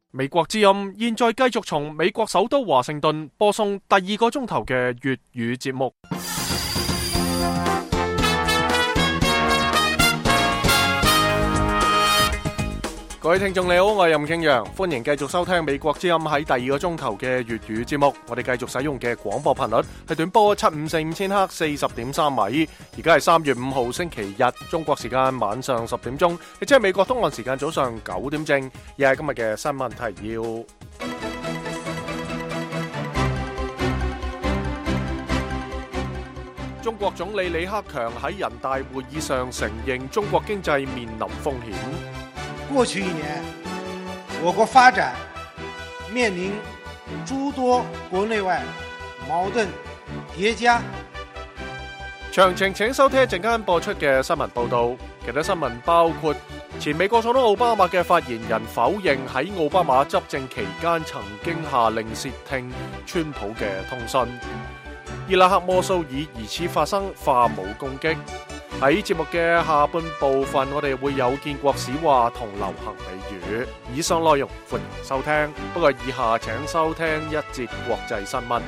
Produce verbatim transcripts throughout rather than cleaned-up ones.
美國之音現在繼續從美國首都華盛頓播送第二個鐘頭嘅粵語節目。各位聽眾你好，我係任慶陽，歡迎繼續收聽美國之音喺第二個鐘頭嘅粵語節目。我哋繼續使用嘅廣播頻率係短波七五四五千赫四十點三米。而家係三月五號星期日，中國時間晚上十點鐘，亦即係美國東岸時間早上九點正。亦係今日嘅新聞提要。中國總理李克強喺人大會議上承認中國經濟面臨風險。 過去一年，我國發展面臨諸多國內外矛盾疊加。 詳情請收聽一陣間播出嘅新聞報道。其他新聞包括前美國總統奧巴馬嘅發言人否認喺奧巴馬執政期間曾經下令竊聽川普嘅通訊。伊拉克摩蘇爾疑似發生化武攻擊。喺節目嘅下半部分，我哋會有建國史話同流行美語。以上內容歡迎收聽，不過以下請收聽一節國際新聞。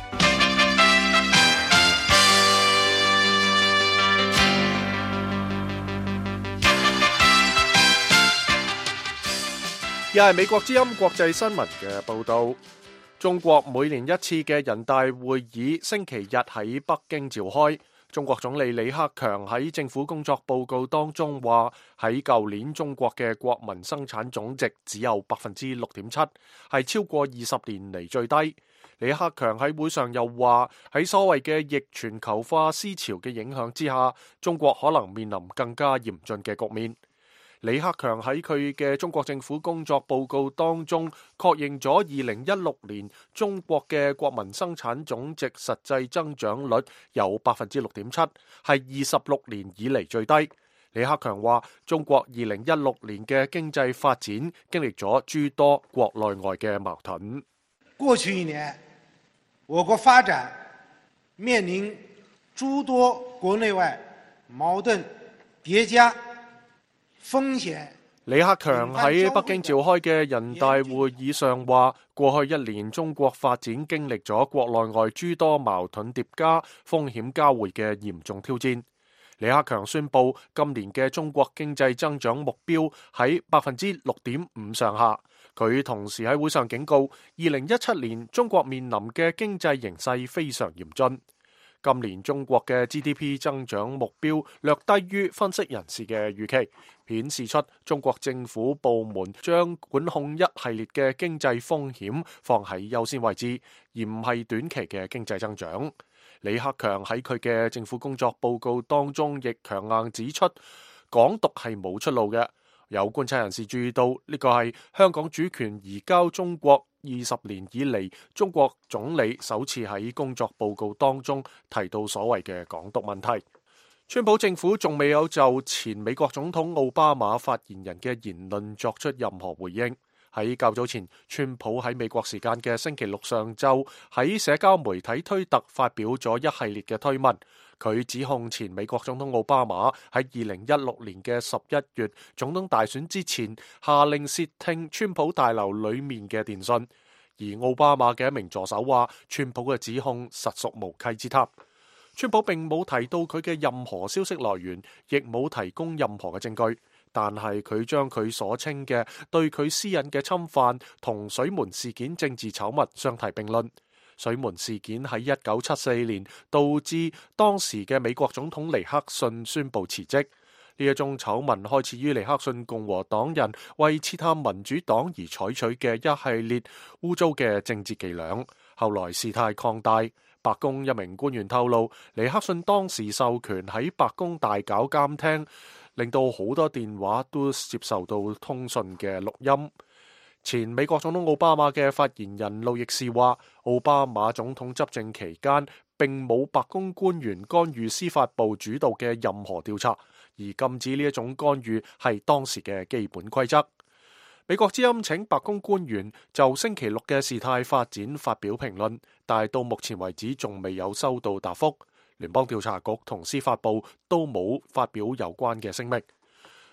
又係美國之音國際新聞嘅報道。中國每年一次嘅人大會議星期日喺北京召開。中國總理李克強喺政府工作報告當中話，喺舊年中國嘅國民生產總值只有百分之六點七，係超過二十年嚟最低。李克強喺會上又話，喺所謂嘅逆全球化思潮嘅影響之下，中國可能面臨更加嚴峻嘅局面。李克強喺佢嘅中國政府工作報告當中確認咗二零一六年中國嘅國民生產總值實際增長率有百分之六點七，係二十六年以嚟最低。李克強話，中國二零一六年嘅經濟發展經歷咗諸多國內外嘅矛盾。 過去一年，我國發展面臨諸多國內外矛盾疊加。風險。 李克強喺北京召開嘅人大會議上話，過去一年中國發展經歷咗國內外諸多矛盾疊加、風險交匯嘅嚴重挑戰。李克強宣布今年嘅中國經濟增長目標喺百分之六點五上下。佢同時喺會上警告，二零一七年中國面臨嘅經濟形勢非常嚴峻。今年中國嘅 G D P 增長目標略低於分析人士嘅預期，顯示出中國政府部門將管控一系列嘅經濟風險放喺優先位置，而唔係短期嘅經濟增長。李克強喺佢嘅政府工作報告當中亦強硬指出，港獨係冇出路嘅。有觀察人士注意到，呢個係香港主權移交中國二十年以嚟，中國總理首次喺工作報告當中提到所謂嘅港獨問題。川普政府仲未有就前美國總統奧巴馬發言人嘅言論作出任何回應。喺較早前，川普喺美國時間嘅星期六上晝喺社交媒體推特發表咗一系列嘅推文。佢指控前美國總統奧巴馬喺二零一六年嘅十一月總統大選之前下令竊聽川普大樓裏面嘅電訊，而奧巴馬嘅一名助手話川普嘅指控實屬無稽之談。川普並冇提到佢嘅任何消息來源，亦冇提供任何嘅證據，但係佢將佢所稱嘅對佢私隱嘅侵犯同水門事件政治醜聞相提並論。水門事件喺一九七四年導致當時嘅美國總統尼克遜宣布辭職。呢一宗醜聞開始於尼克遜共和黨人為刺探民主黨而採取嘅一系列污糟嘅政治伎倆，後來事態擴大。白宮一名官員透露，尼克遜當時授權喺白宮大搞監聽，令到好多電話都接受到通訊嘅錄音。前美國總統奧巴馬嘅發言人路易士話，奧巴馬總統執政期間並冇白宮官員干預司法部主導嘅任何調查，而禁止呢一種干預係當時嘅基本規則。美國之音請白宮官員就星期六嘅事態發展發表評論，但係到目前為止仲未有收到答覆。聯邦調查局同司法部都冇發表有關嘅聲明。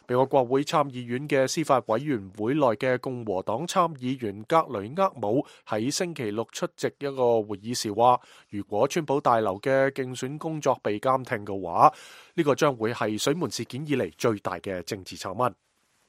美國國會參議院嘅司法委員會內嘅共和黨參議員格雷厄姆喺星期六出席一個會議時話，如果川普大樓嘅競選工作被監聽嘅話，呢個將會係水門事件以嚟最大嘅政治醜聞。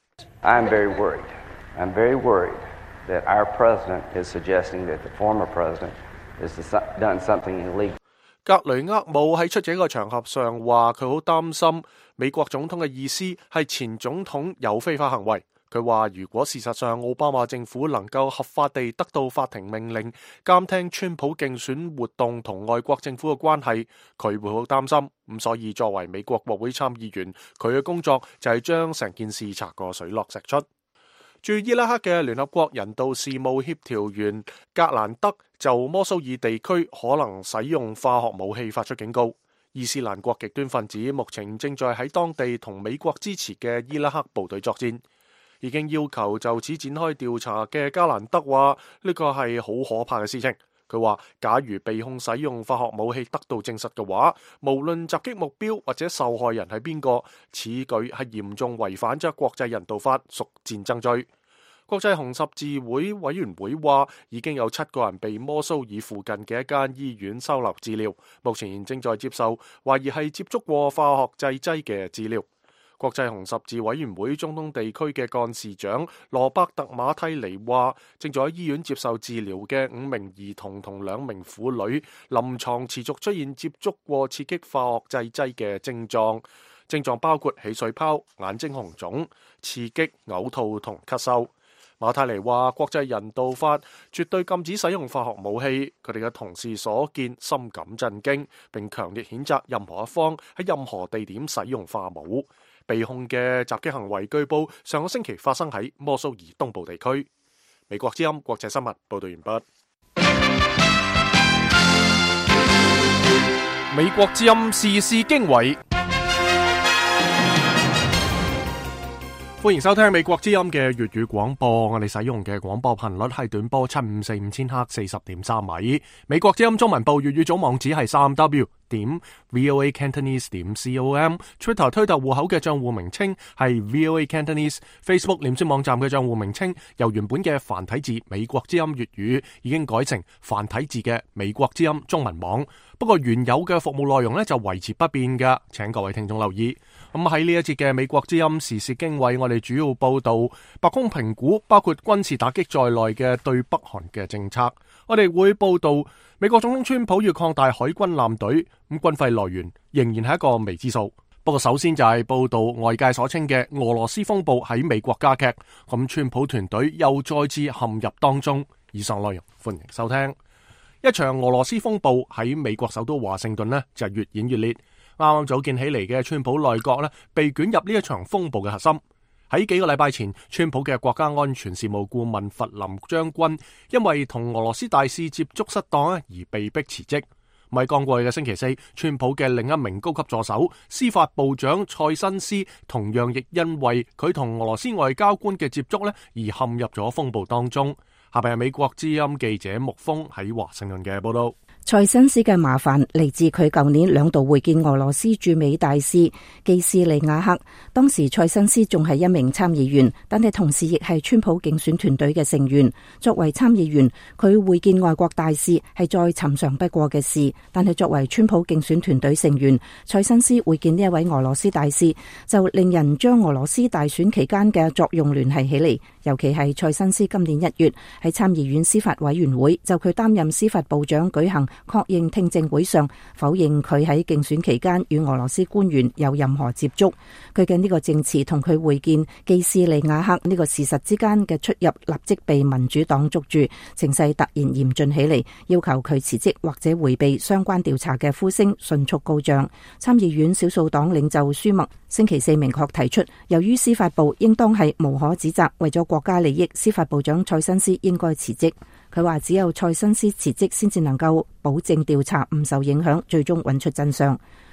I'm very worried. I'm very worried that our president is suggesting that the former president has done something illegal. 格雷厄姆喺出席一個場合上話，佢好擔心美國總統嘅意思係前總統有非法行為。佢話如果事實上奧巴馬政府能夠合法地得到法庭命令監聽川普競選活動同外國政府嘅關係，佢會好擔心。咁所以作為美國國會參議員，佢嘅工作就係將成件事查個水落石出。駐伊拉克嘅聯合國人道事務協調員格蘭德就摩蘇爾地區可能使用化學武器發出警告。伊斯蘭國極端分子目前正在喺當地同美國支持嘅伊拉克部隊作戰。已經要求就此展開調查嘅格蘭德話，呢個係好可怕嘅事情。佢話假如被控使用化學武器得到證實嘅話，無論襲擊目標或者受害人係邊個，此舉係嚴重違反咗國際人道法，屬戰爭罪。國際紅十字會委員會話，已經有七個人被摩蘇爾附近嘅一間醫院收留治療，目前正在接受懷疑係接觸過化學製劑嘅治療。國際紅十字委員會中東地區嘅幹事長羅伯特馬蒂尼話，正在喺醫院接受治療嘅五名兒童同兩名婦女臨床持續出現接觸過刺激化學製劑嘅症狀，症狀包括起水泡、眼睛紅腫、刺激、嘔吐同咳嗽。馬蒂尼話，國際人道法絕對禁止使用化學武器，佢哋嘅同事所見深感震驚，並強烈譴責任何一方喺任何地點使用化武。被控嘅襲擊行為據報上個星期發生喺摩蘇爾東部地區。美國之音國際新聞報道完畢。美國之音時事經緯，歡迎收聽美國之音嘅粵語廣播。我哋使用嘅廣播頻率係短波七五四五千赫四十點三米。美國之音中文部粵語總網址係三 W 點 VOA Cantonese 點 com，Twitter 推特戶口嘅賬戶名稱係 VOA Cantonese，Facebook 臉書網站嘅賬戶名稱由原本嘅繁體字美國之音粵語已經改成繁體字嘅美國之音中文網。不過原有嘅服務內容呢就維持不變㗎，請各位聽眾留意。咁喺呢一節嘅美國之音時事經緯，我哋主要報道白宮評估包括軍事打擊在內嘅對北韓嘅政策。我哋會報道美國總統川普要擴大海軍艦隊，咁軍費來源仍然係一個未知數。不過首先就係報道外界所稱嘅俄羅斯風暴喺美國加劇，咁川普團隊又再次陷入當中。以上內容歡迎收聽。一場俄羅斯風暴喺美國首都華盛頓呢就越演越烈。啱啱組建起嚟嘅川普內閣呢被捲入呢一場風暴嘅核心。喺幾個禮拜前，川普嘅國家安全事務顧問弗林將軍因為同俄羅斯大使接觸失當而被迫辭職。咪剛過去嘅星期四，川普嘅另一名高級助手司法部長塞申斯同樣亦因為佢同俄羅斯外交官嘅接觸呢而陷入咗風暴當中。下邊係美國之音記者木峰喺華盛頓嘅報道。 塞申斯嘅麻煩嚟自佢舊年兩度會見俄羅斯駐美大使基斯利亞克，當時塞申斯仲係一名參議員，但係同時亦係川普競選團隊嘅成員。作為參議員，佢會見外國大使係再尋常不過嘅事，但係作為川普競選團隊成員，塞申斯會見呢一位俄羅斯大使，就令人將俄羅斯大選期間嘅作用聯繫起嚟。尤其係塞申斯今年一月喺參議院司法委員會就佢擔任司法部長舉行確認聽證會上，否認佢喺競選期間與俄羅斯官員有任何接觸。佢嘅呢個證詞同佢會見基斯利亞克呢個事實之間嘅出入，立即被民主黨捉住，情勢突然嚴峻起嚟，要求佢辭職或者回避相關調查嘅呼聲迅速高漲。參議院少數黨領袖舒默星期四明確提出，由於司法部應當係無可指責，為咗國家利益，司法部長塞申斯應該辭職。佢話只有塞申斯辭職先至能夠保證調查唔受影響，最終揾出真相。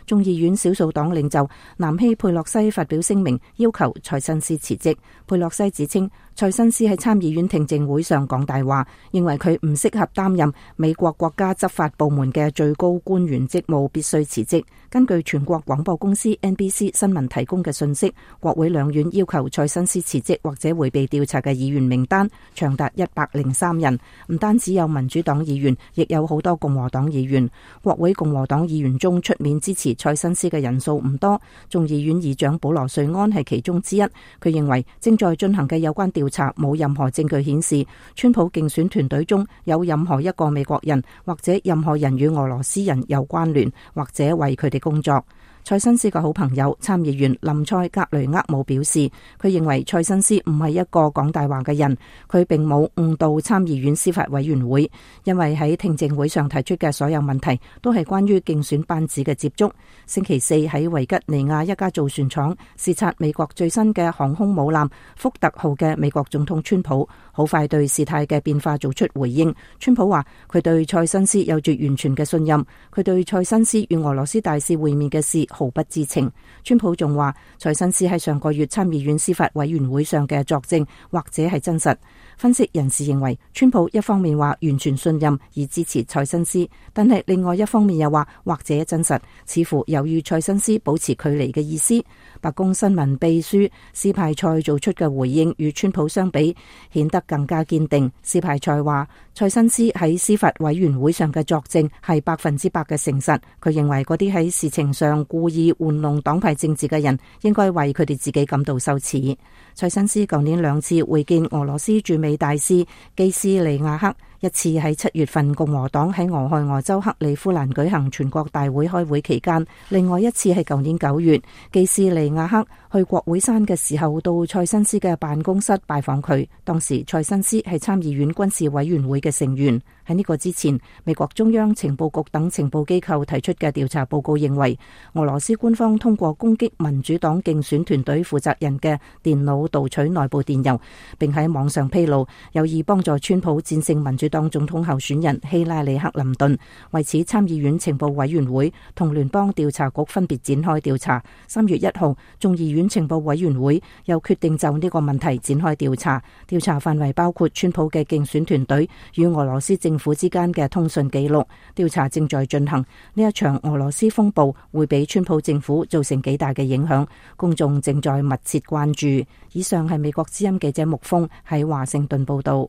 眾議院少數黨領袖南希佩洛西發表聲明，要求塞申斯辭職。佩洛西指稱塞申斯喺參議院聽證會上講大話，認為佢唔適合擔任美國國家執法部門嘅最高官員職務，必須辭職。根據全國廣播公司 N B C 新聞提供嘅信息，國會兩院要求塞申斯辭職或者會被調查嘅議員名單長達一百零三人，唔單止有民主黨議員，亦有好多共和黨議員。國會共和黨議員中出面支持塞申斯嘅人數唔多，眾議院議長保羅瑞安係其中之一。佢認為正在進行嘅有關調查冇任何證據顯示川普競選團隊中有任何一個美國人或者任何人與俄羅斯人有關聯，或者為佢哋工作。塞申斯嘅好朋友參議員林塞格雷厄姆表示，佢認為塞申斯唔係一個講大話嘅人，佢並冇誤導參議院司法委員會，因為喺聽證會上提出嘅所有問題都係關於競選班子嘅接觸。星期四喺維吉尼亞一家造船廠視察美國最新嘅航空母艦福特號嘅美國總統川普，好快對事態嘅變化做出回應。川普話佢對塞申斯有住完全嘅信任，佢對塞申斯與俄羅斯大使會面嘅事毫不知情。川普仲話塞申斯喺上個月參議院司法委員會上嘅作證或者係真實。分析人士認為，川普一方面話完全信任而支持塞申斯，但係另外一方面又話或者真實，似乎有與塞申斯保持距離嘅意思。白宮新聞秘書斯派塞做出嘅回應與川普相比顯得更加堅定。斯派塞話塞申斯喺司法委員會上嘅作證係百分之百嘅誠實，佢認為嗰啲喺事情上故意玩弄黨派政治嘅人應該為佢哋自己感到羞恥。塞申斯舊年兩次會見俄羅斯駐美大使基斯利亞克，一次喺七月份共和黨喺俄亥俄州克里夫蘭舉行全國大會開會期間，另外一次係舊年九月，基斯利亞克去國會山嘅時候到塞申斯嘅辦公室拜訪佢，當時塞申斯係參議院軍事委員會嘅成員。喺呢個之前，美國中央情報局等情報機構提出嘅調查報告認為，俄羅斯官方通過攻擊民主黨競選團隊負責人嘅電腦盜取內部電郵，並喺網上披露，有意幫助川普戰勝民主黨總統候選人希拉里克林頓。為此，參議院情報委員會同聯邦調查局分別展開調查。三月一號，眾議院情報委員會又決定就呢個問題展開調查，調查範圍包括川普嘅競選團隊與俄羅斯政府之間嘅通訊記錄。調查正在進行，呢一場俄羅斯風暴會俾川普政府造成幾大嘅影響，公眾正在密切關注。以上係美國之音記者穆峰喺華盛頓報道。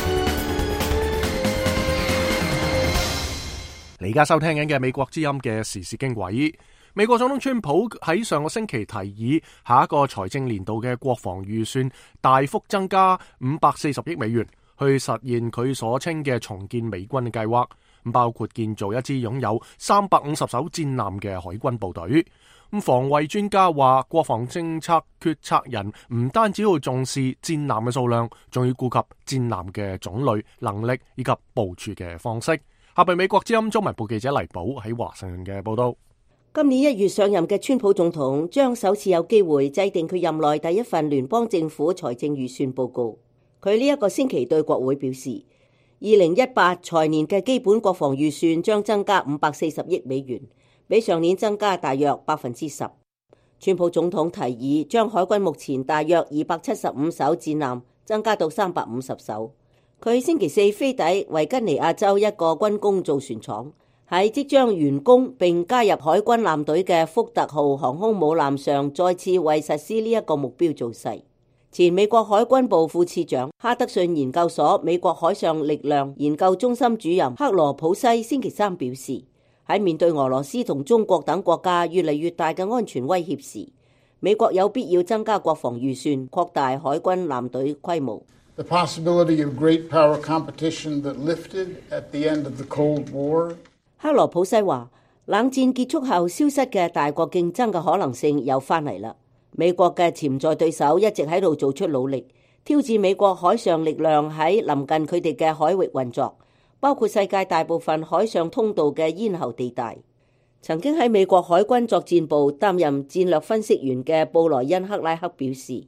你而家收聽緊嘅美國之音嘅時事經緯。美國總統川普喺上個星期提議下一個財政年度嘅國防預算大幅增加五百四十億美元，去實現佢所稱嘅重建美軍嘅計劃，包括建造一支擁有三百五十艘戰艦嘅海軍部隊。咁防衛專家話，國防政策決策人唔單止要重視戰艦嘅數量，仲要顧及戰艦嘅種類、能力以及部署嘅方式。下邊美國之音中文部記者黎寶喺華盛頓嘅報道。 今年一月上任嘅川普總統將首次有機會制定佢任內第一份聯邦政府財政預算報告。佢呢一個星期對國會表示，二零一八財年嘅基本國防預算將增加五百四十億美元，比上年增加大約百分之十。川普總統提議將海軍目前大約二百七十五艘戰艦增加到三百五十艘。佢星期四飛抵維吉尼亞州一個軍工造船廠，喺即將完工並加入海軍艦隊嘅福特號航空母艦上，再次為實施呢一個目標造勢。前美國海軍部副次長哈德遜研究所美國海上力量研究中心主任克羅普西星期三表示，喺面對俄羅斯同中國等國家越嚟越大嘅安全威脅時，美國有必要增加國防預算，擴大海軍艦隊規模。 The possibility of great power competition that lifted at the end of the Cold War. 克羅普西話，冷戰結束後消失嘅大國競爭嘅可能性又翻嚟啦。美國嘅潛在對手一直喺度做出努力，挑戰美國海上力量喺臨近佢哋嘅海域運作，包括世界大部分海上通道嘅咽喉地帶。曾經喺美國海軍作戰部擔任戰略分析員嘅布萊恩克拉克表示，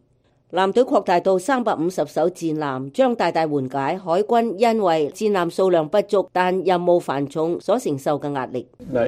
艦隊擴大到三百五十艘戰艦，將大大緩解海軍因為戰艦數量不足但任務繁重所承受嘅壓力。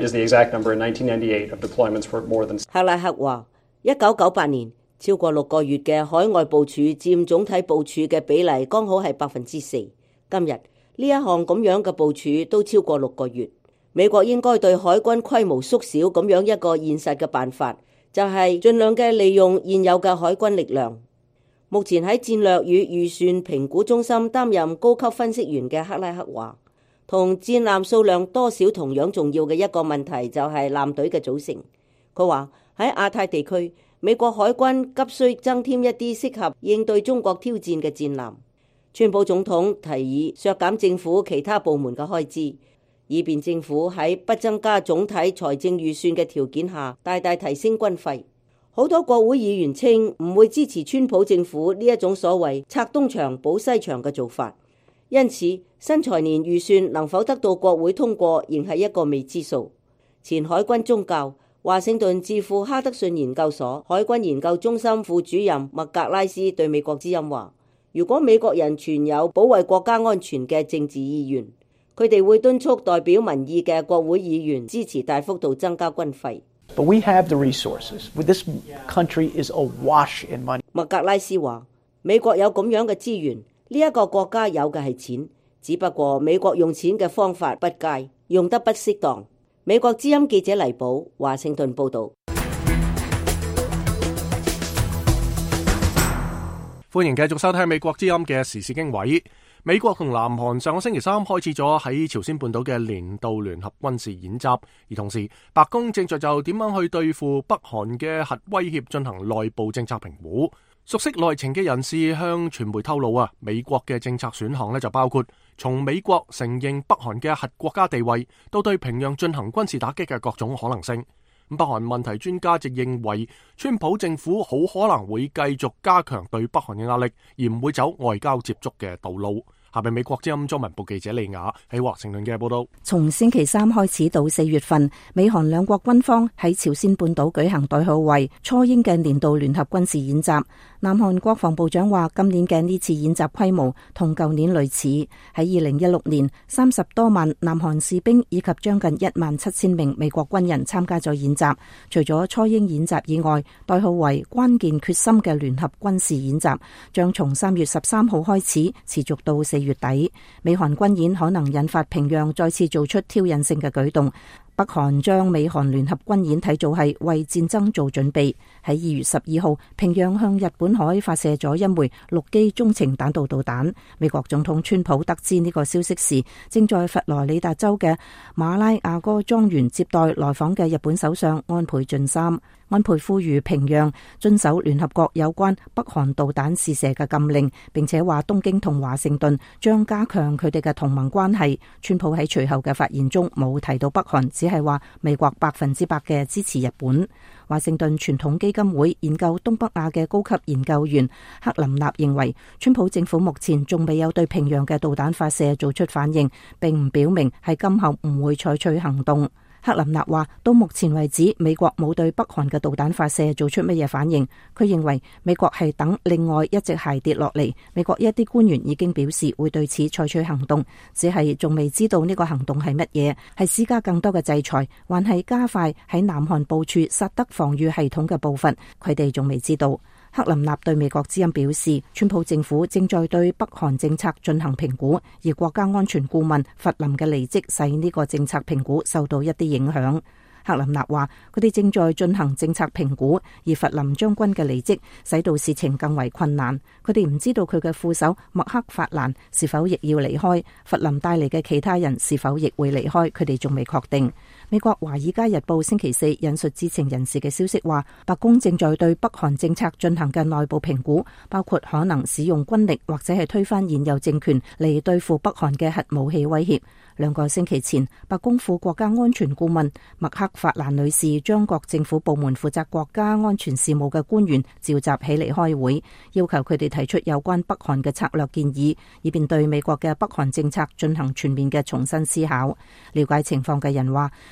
克拉克話，一九九八年超過六個月嘅海外部署佔總體部署嘅比例剛好係百分之四。今日呢一項咁樣嘅部署都超過六個月。美國應該對海軍規模縮小咁樣一個現實嘅辦法，就係盡量嘅利用現有嘅海軍力量。目前喺戰略與預算評估中心擔任高級分析員嘅克拉克話，同戰艦數量多少同樣重要嘅一個問題就係艦隊嘅組成。佢話喺亞太地區，美國海軍急需增添一啲適合應對中國挑戰嘅戰艦。川普總統提議削減政府其他部門嘅開支，以便政府喺不增加總體財政預算嘅條件下大大提升軍費。好多國會議員稱唔會支持川普政府呢一種所謂拆東牆補西牆嘅做法，因此新財年預算能否得到國會通過仍係一個未知數。前海軍宗教華盛頓智庫哈德遜研究所海軍研究中心副主任麥格拉斯對美國之音話，如果美國人存有保衛國家安全嘅政治意願，佢哋會敦促代表民意嘅國會議員支持大幅度增加軍費。 But we have the resources. This country is awash in money. 麥格拉斯話，美國有咁樣嘅資源，呢一個國家有嘅係錢，只不過美國用錢嘅方法不佳，用得不適當。美國之音記者黎寶，華盛頓報道。 歡迎繼續收聽美國之音嘅時事經緯。美國同南韓上個星期三開始咗喺朝鮮半島嘅年度聯合軍事演習，而同時白宮正在就點樣去對付北韓嘅核威脅進行內部政策評估。熟悉內情嘅人士向傳媒透露啊，美國嘅政策選項呢就包括從美國承認北韓嘅核國家地位，到對平壤進行軍事打擊嘅各種可能性。北韓問題專家亦認為，川普政府好可能會繼續加強對北韓嘅壓力，而唔會走外交接觸嘅道路。下邊美國之音中文部記者利亞喺華盛頓嘅報道。 從星期三開始到四月份，美韓兩國軍方喺朝鮮半島舉行代號為初鷹嘅年度聯合軍事演習。南韓國防部長話，今年嘅呢次演習規模同舊年類似。喺二零一六年，三十多萬南韓士兵以及將近一萬七千名美國軍人參加咗演習。除咗初鷹演習以外，代號為關鍵決心嘅聯合軍事演習將從三月十三號開始，持續到四月底。美韓軍演可能引發平壤再次做出挑釁性嘅舉動。北韓將美韓聯合軍演睇做係為戰爭做準備。喺二月十二號，平壤向日本海發射咗一枚陸基中程彈道導彈。美國總統川普得知呢個消息時，正在佛羅里達州嘅馬拉亞哥莊園接待來訪嘅日本首相安倍晉三。安倍呼籲平壤遵守聯合國有關北韓導彈試射嘅禁令，並且話東京同華盛頓將加強佢哋嘅同盟關係。川普喺隨後嘅發言中冇提到北韓，只係話美國百分之百嘅支持日本。華盛頓傳統基金會研究東北亞嘅高級研究員克林納認為，川普政府目前仲未有對平壤嘅導彈發射做出反應，並唔表明係今後唔會採取行動。克林納話，到目前為止，美國冇對北韓嘅導彈發射做出乜嘢反應。佢認為美國係等另外一隻鞋跌落嚟。美國一啲官員已經表示會對此採取行動，只係仲未知道呢個行動係乜嘢，係施加更多嘅制裁，還係加快喺南韓部署薩德防禦系統嘅步伐，佢哋仲未知道。克林納對美國之音表示，川普政府正在對北韓政策進行評估，而國家安全顧問弗林嘅離職使呢個政策評估受到一啲影響。克林納話，佢哋正在進行政策評估，而弗林將軍嘅離職使到事情更為困難。佢哋唔知道佢嘅副手麥克法蘭是否亦要離開，弗林帶嚟嘅其他人是否亦會離開，佢哋仲未確定。美國華爾街日報星期四引述知情人士嘅消息話，白宮正在對北韓政策進行嘅內部評估，包括可能使用軍力或者係推翻現有政權嚟對付北韓嘅核武器威脅。兩個星期前，白宮副國家安全顧問麥克法蘭女士將各政府部門負責國家安全事務嘅官員召集起嚟開會，要求佢哋提出有關北韓嘅策略建議，以便對美國嘅北韓政策進行全面嘅重新思考。了解情況嘅人話，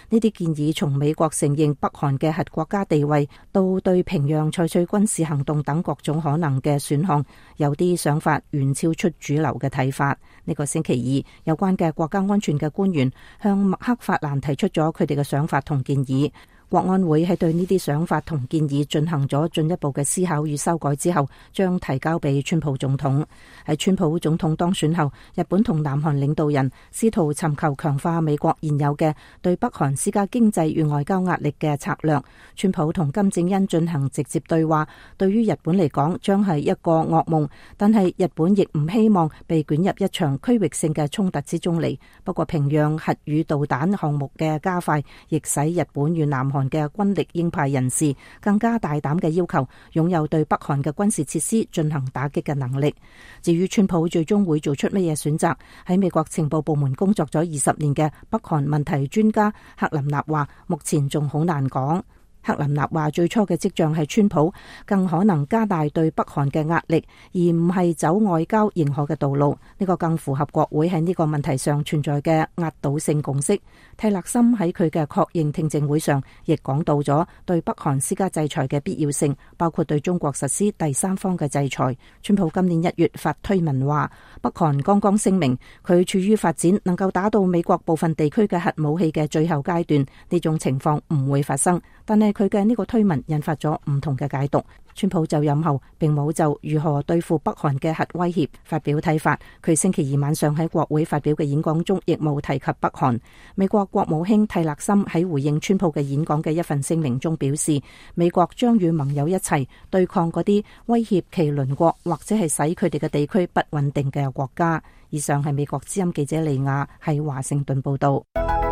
呢啲建議從美國承認北韓嘅核國家地位，到對平壤採取軍事行動等各種可能嘅選項，有啲想法遠超出主流嘅睇法。呢個星期二，有關嘅國家安全嘅官員向麥克法蘭提出咗佢哋嘅想法同建議。國安會喺對呢啲想法同建議進行咗進一步嘅思考與修改之後，將提交俾川普總統。喺川普總統當選後，日本同南韓領導人試圖尋求強化美國現有嘅對北韓施加經濟與外交壓力嘅策略。川普同金正恩進行直接對話，對於日本嚟講將係一個噩夢，但係日本亦唔希望被捲入一場區域性嘅衝突之中嚟。不過平壤核與導彈項目嘅加快，亦使日本與南韓嘅軍力鷹派人士更加大膽嘅要求擁有對北韓嘅軍事設施進行打擊嘅能力。至於川普最終會做出乜嘢選擇，喺美國情報部門工作咗二十年嘅北韓問題專家克林納話，目前仲好難講。克林納話最初嘅跡象係川普更可能加大對北韓嘅壓力，而唔係走外交認可嘅道路。呢個更符合國會喺呢個問題上存在嘅壓倒性共識。蒂勒森喺佢嘅確認聽證會上亦講到咗對北韓施加制裁嘅必要性，包括對中國實施第三方嘅制裁。川普今年一月發推文話，北韓剛剛聲明佢處於發展能夠打到美國部分地區嘅核武器嘅最後階段，呢種情況唔會發生。但係佢嘅呢個推文引發咗唔同嘅解讀。川普就任後並冇就如何對付北韓嘅核威脅發表睇法。佢星期二晚上喺國會發表嘅演講中亦冇提及北韓。美國國務卿蒂勒森喺回應川普嘅演講嘅一份聲明中表示，美國將與盟友一齊對抗嗰啲威脅其鄰國或者係使佢哋嘅地區不穩定嘅國家。以上係美國之音記者利亞喺華盛頓報道。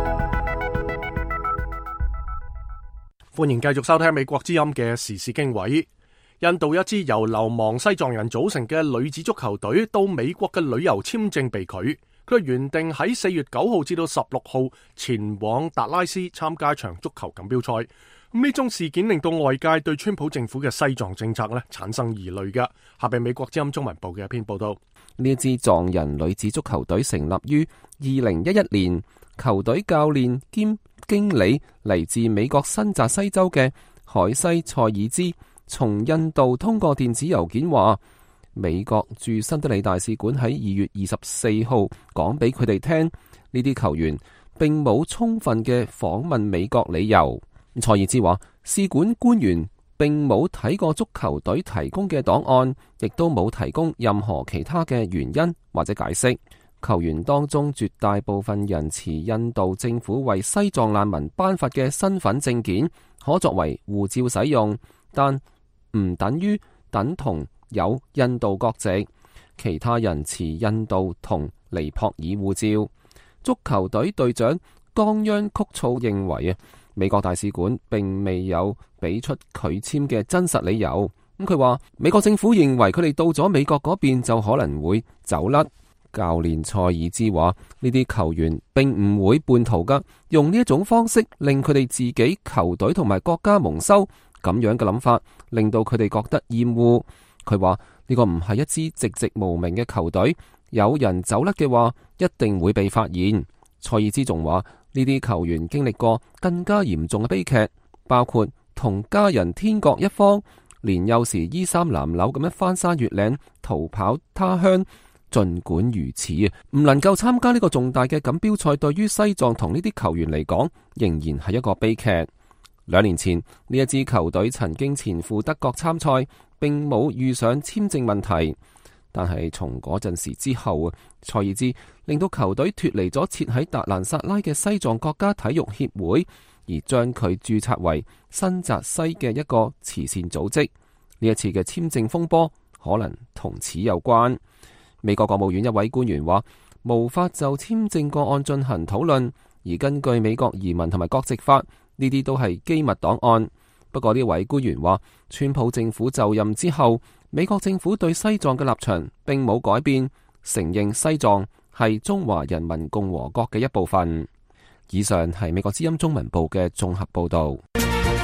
歡迎繼續收聽美國之音嘅時事經緯。印度一支由流亡西藏人組成嘅女子足球隊到美國嘅旅遊簽證被拒，佢原定喺四月九號至到十六號前往達拉斯參加一場足球錦標賽。咁呢宗事件令到外界對川普政府嘅西藏政策咧產生疑慮嘅。下邊美國之音中文部嘅一篇報道。 呢一支藏人女子足球隊成立於二零一一年，球隊教練兼經理嚟自美國新澤西州嘅海西塞爾茲，從印度通過電子郵件話，美國駐新德里大使館喺二月二十四號講俾佢哋聽，呢啲球員並冇充分嘅訪問美國理由。塞爾茲話，使館官員並冇睇過足球隊提供嘅檔案，亦都冇提供任何其他嘅原因或者解釋。球員當中絕大部分人持印度政府為西藏難民頒發嘅身份證件，可作為護照使用，但唔等於等同有印度國籍。其他人持印度同尼泊爾護照。足球隊隊長岡央曲措認為啊，美國大使館並未有俾出拒簽嘅真實理由。咁佢話美國政府認為佢哋到咗美國嗰邊就可能會走甩。教練塞爾茲話，呢啲球員並唔會叛逃噶，用呢一種方式令佢哋自己球隊同埋國家蒙羞，咁樣嘅諗法令到佢哋覺得厭惡。佢話呢個唔係一支籍籍無名嘅球隊，有人走甩嘅話一定會被發現。塞爾茲仲話呢啲球員經歷過更加嚴重嘅悲劇，包括同家人天各一方，年幼時衣衫襤褸咁樣翻山越嶺逃跑他鄉。盡管如此啊，唔能夠參加呢個重大嘅錦標賽，對於西藏同呢啲球員嚟講，仍然係一個悲劇。兩年前呢一支球隊曾經前赴德國參賽，並冇遇上簽證問題。但係從嗰陣時之後啊，塞爾茲令到球隊脫離咗設喺達蘭薩拉嘅西藏國家體育協會，而將佢註冊為新澤西嘅一個慈善組織。呢一次嘅簽證風波可能同此有關。美國國務院一位官員話，無法就簽證個案進行討論，而根據美國移民同埋國籍法，呢啲都係機密檔案。不過呢位官員話，川普政府就任之後，美國政府對西藏嘅立場並冇改變，承認西藏係中華人民共和國嘅一部分。以上係美國之音中文部嘅綜合報道。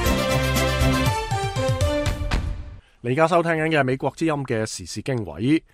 你而家收聽緊嘅係美國之音嘅時事經緯。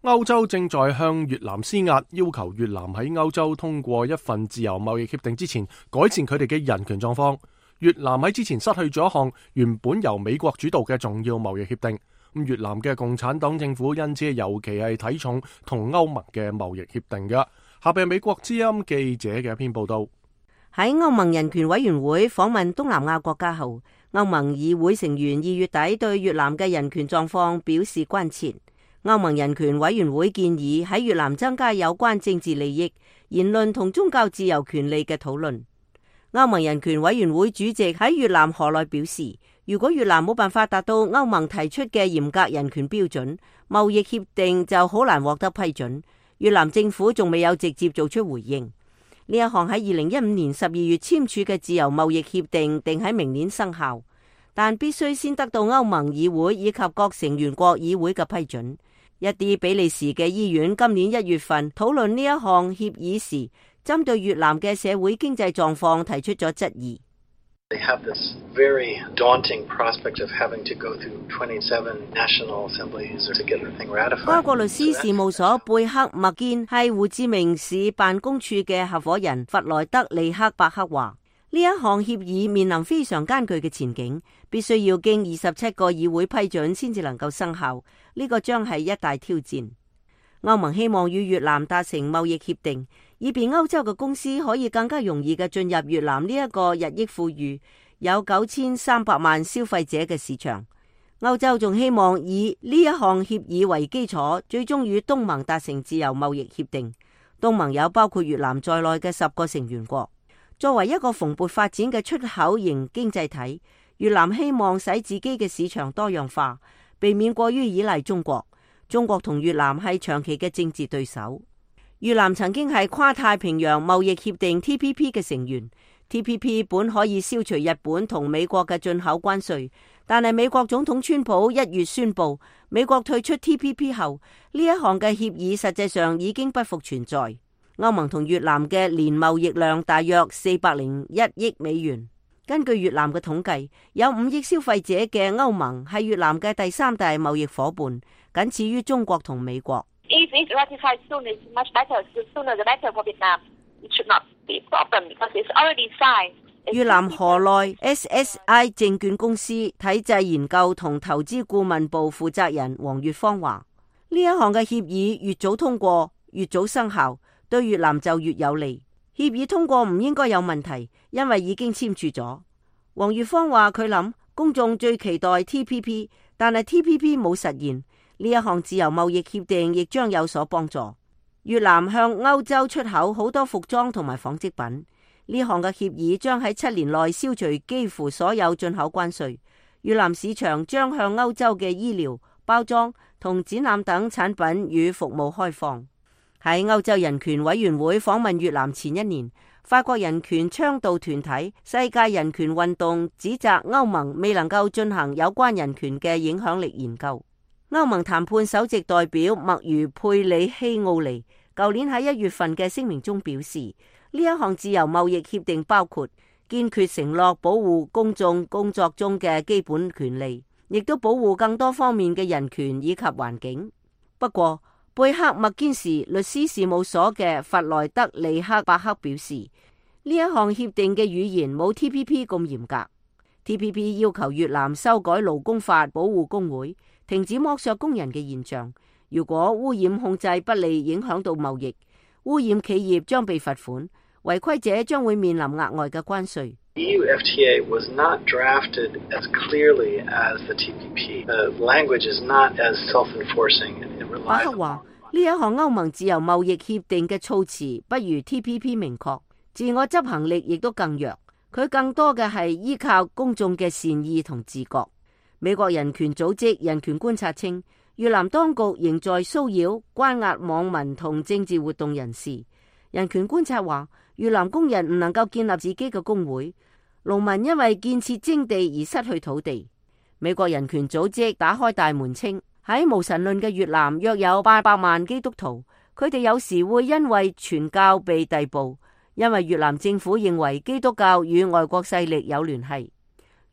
歐洲正在向越南施壓，要求越南喺歐洲通過一份自由貿易協定之前，改善佢哋嘅人權狀況。越南喺之前失去咗一項原本由美國主導嘅重要貿易協定。咁越南嘅共產黨政府因此尤其係睇重同歐盟嘅貿易協定嘅。下邊美國之音記者嘅一篇報道。 喺歐盟人權委員會訪問東南亞國家後，歐盟議會成員二月底對越南嘅人權狀況表示關切。歐盟人權委員會建議喺越南增加有關政治利益、言論同宗教自由權利嘅討論。歐盟人權委員會主席喺越南河內表示，如果越南冇辦法達到歐盟提出嘅嚴格人權標準，貿易協定就好難獲得批准。越南政府仲未有直接做出回應。呢一項喺二零一五年十二月簽署嘅自由貿易協定定喺明年生效，但必須先得到歐盟議會以及各成員國議會嘅批准。一啲比利時嘅醫院今年一月份討論呢一項協議時，針對越南嘅社會經濟狀況提出咗質疑。 They have this very daunting prospect of having to go through twenty-seven national assemblies to get the thing ratified. 跨國律師事務所貝克麥堅係胡志明市辦公處嘅合夥人弗萊德利克伯克話：呢一項協議面臨非常艱巨嘅前景，必須要經二十七個議會批准先至能夠生效。呢個將係一大挑戰。歐盟希望與越南達成貿易協定，以便歐洲嘅公司可以更加容易嘅進入越南呢一個日益富裕、有九千三百萬消費者嘅市場。歐洲仲希望以呢一項協議為基礎，最終與東盟達成自由貿易協定。東盟有包括越南在內嘅十個成員國。作為一個蓬勃發展嘅出口型經濟體，越南希望使自己嘅市場多樣化，避免過於依賴中國。中國同越南係長期嘅政治對手。越南曾經係跨太平洋貿易協定 T P P 嘅成員。T P P 本可以消除日本同美國嘅進口關稅，但係美國總統川普一月宣布美國退出 T P P 後，呢一項嘅協議實際上已經不復存在。歐盟同越南嘅年貿易量大約四百零一億美元。根據越南嘅統計，有五億消費者嘅歐盟係越南嘅第三大貿易夥伴，僅次於中國同美國。 If it's ratified soon, it's much better. The sooner the better for Vietnam. It should not be a problem because it's already signed. 越南河內 S S I 證券公司體制研究同投資顧問部負責人黃月芳話：呢一項嘅協議越早通過，越早生效，對越南就越有利。協議通過唔應該有問題，因為已經簽署咗。黃月芳話佢諗公眾最期待 T P P， 但係 T P P 冇實現。呢一項自由貿易協定亦將有所幫助。越南向歐洲出口好多服裝同埋紡織品，呢項嘅協議將喺七年內消除幾乎所有進口關稅。越南市場將向歐洲嘅醫療、包裝同展覽等產品與服務開放。喺歐洲人權委員會訪問越南前一年，法國人權倡導團體世界人權運動指責歐盟未能夠進行有關人權嘅影響力研究。歐盟談判首席代表麥如佩里希奧尼舊年喺一月份嘅聲明中表示，呢一項自由貿易協定包括堅決承諾保護公眾工作中嘅基本權利，亦都保護更多方面嘅人權以及環境。不過，貝克麥堅士律師事務所嘅弗萊德利克伯克表示，呢一項協定嘅語言冇 T P P 咁嚴格。T P P 要求越南修改勞工法，保護工會，停止剝削工人嘅現象。如果污染控制不利影響到貿易，污染企業將被罰款，違規者將會面臨額外嘅關稅。 E U F T A was not drafted as clearly as the T P P. The language is not as self-enforcing and it relies on. 巴克話：呢一項歐盟自由貿易協定嘅措辭不如 T P P 明確，自我執行力亦都更弱。佢更多嘅係依靠公眾嘅善意同自覺。美國人權組織人權觀察稱，越南當局仍在騷擾、關押網民同政治活動人士。人權觀察話，越南工人唔能夠建立自己嘅工會，農民因為建設徵地而失去土地。美國人權組織打開大門稱，喺無神論嘅越南約有八百萬基督徒，佢哋有時會因為傳教被逮捕，因為越南政府認為基督教與外國勢力有聯繫。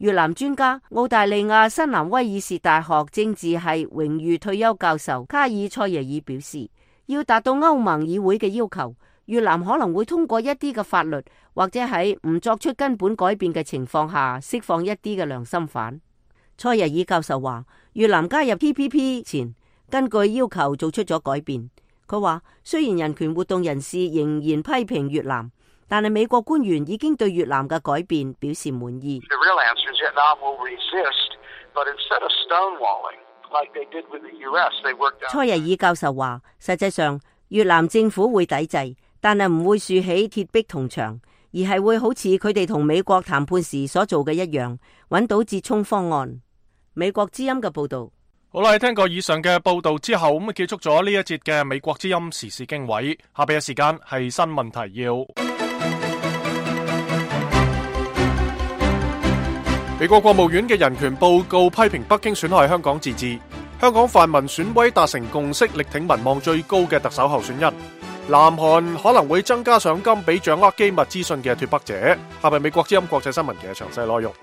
越南專家、澳大利亞新南威爾士大學政治系榮譽退休教授卡爾塞耶爾表示，要達到歐盟議會嘅要求，越南可能會通過一啲嘅法律，或者喺唔作出根本改變嘅情況下釋放一啲嘅良心犯。塞耶爾教授話，越南加入 T P P 前，根據要求做出咗改變。佢話，雖然人權活動人士仍然批評越南，但係美國官員已經對越南嘅改變表示滿意。塞耶爾教授話，實際上越南政府會抵制，但係唔會豎起鐵壁銅牆，而係會好似佢哋同美國談判時所做嘅一樣，揾到折衷方案。美國之音嘅報道。 好啦，聽過以上嘅報道之後，咁啊結束咗呢一節嘅美國之音時事經緯。下邊嘅時間係新聞提要。美國國務院嘅人權報告批評北京損害香港自治。香港泛民選委達成共識，力挺民望最高嘅特首候選人。南韓可能會增加賞金俾掌握機密資訊嘅脫北者。下邊美國之音國際新聞嘅詳細內容。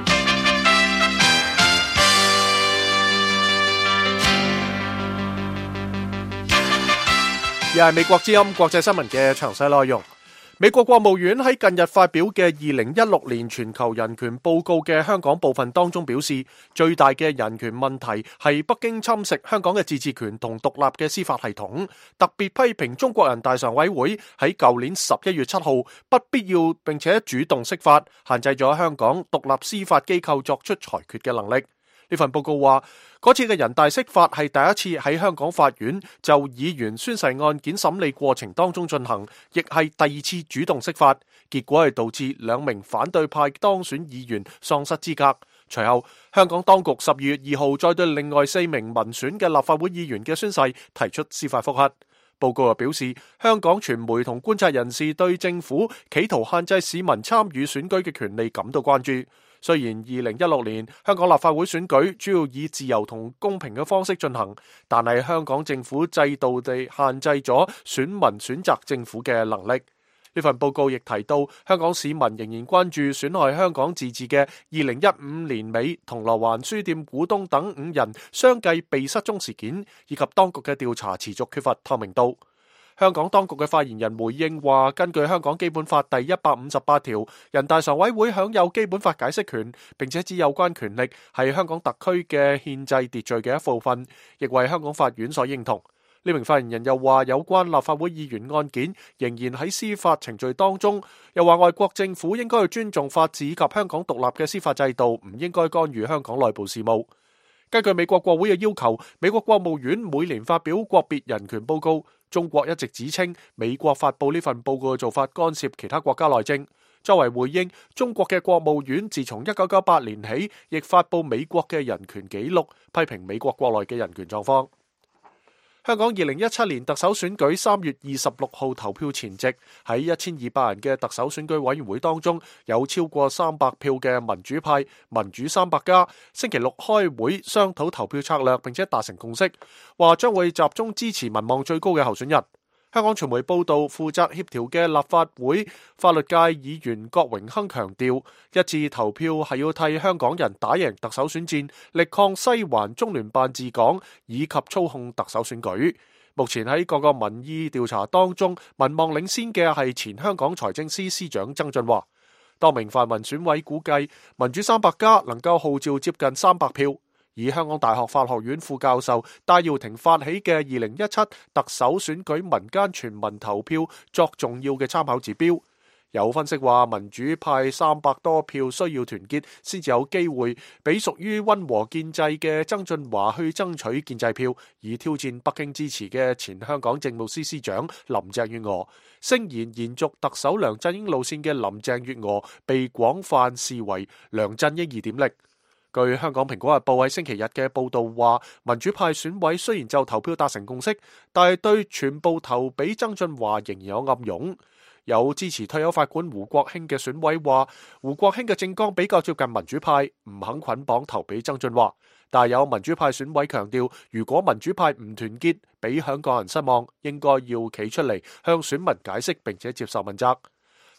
又係美國之音國際新聞嘅詳細內容。美國國務院喺近日發表嘅二零一六年全球人權報告嘅香港部分當中表示，最大嘅人權問題係北京侵蝕香港嘅自治權同獨立嘅司法系統，特別批評中國人大常委會喺舊年十一月七號不必要並且主動釋法，限制咗香港獨立司法機構作出裁決嘅能力。呢份報告話，嗰次嘅人大釋法係第一次喺香港法院就議員宣誓案件審理過程當中進行，亦係第二次主動釋法，結果係導致兩名反對派當選議員喪失資格。隨後，香港當局十二月二號再對另外四名民選嘅立法會議員嘅宣誓提出司法覆核。報告又表示，香港傳媒同觀察人士對政府企圖限制市民參與選舉嘅權利感到關注。雖然二零一六年香港立法會選舉主要以自由同公平嘅方式進行，但係香港政府制度地限制咗選民選擇政府嘅能力。呢份報告亦提到，香港市民仍然關注損害香港自治嘅二零一五年尾銅鑼灣書店股東等五人相繼被失蹤事件，以及當局嘅調查持續缺乏透明度。香港當局嘅發言人回應話，根據香港基本法第一百五十八條，人大常委會享有基本法解釋權，並且指有關權力係香港特區嘅憲制秩序嘅一部分，亦為香港法院所認同。呢名發言人又話，有關立法會議員案件仍然喺司法程序當中，又話外國政府應該去尊重法治以及香港獨立嘅司法制度，唔應該干預香港內部事務。根據美國國會嘅要求，美國國務院每年發表國別人權報告。中國一直指稱美國發佈呢份報告嘅做法干涉其他國家內政。作為回應，中國嘅國務院自從一九九八年起，亦發佈美國嘅人權紀錄，批評美國國內嘅人權狀況。香港二零一七年特首選舉三月二十六號投票前夕，喺一千二百人嘅特首選舉委員會當中，有超過三百票嘅民主派民主三百家星期六開會商討投票策略，並且達成共識，話將會集中支持民望最高嘅候選人。香港傳媒報道，負責協調嘅立法會法律界議員郭榮鏗強調，一致投票係要替香港人打贏特首選戰，力抗西環中聯辦治港以及操控特首選舉。目前喺各個民意調查當中，民望領先嘅係前香港財政司司長曾俊華。多名泛民選委估計，民主三百家能夠號召接近三百票。以香港大學法學院副教授戴耀廷發起嘅二零一七特首選舉民間全民投票作重要嘅參考指標。有分析話，民主派三百多票需要團結先至有機會俾屬於溫和建制嘅曾俊華去爭取建制票，以挑戰北京支持嘅前香港政務司司長林鄭月娥。聲言延續特首梁振英路線嘅林鄭月娥被廣泛視為梁振英二點零。據香港蘋果日報喺星期日嘅報道話，民主派選委雖然就投票達成共識，但係對全部投俾曾俊華仍然有暗湧。有支持退休法官胡國興嘅選委話，胡國興嘅政綱比較接近民主派，唔肯捆綁投俾曾俊華。但係有民主派選委強調，如果民主派唔團結，俾香港人失望，應該要企出嚟向選民解釋並且接受問責。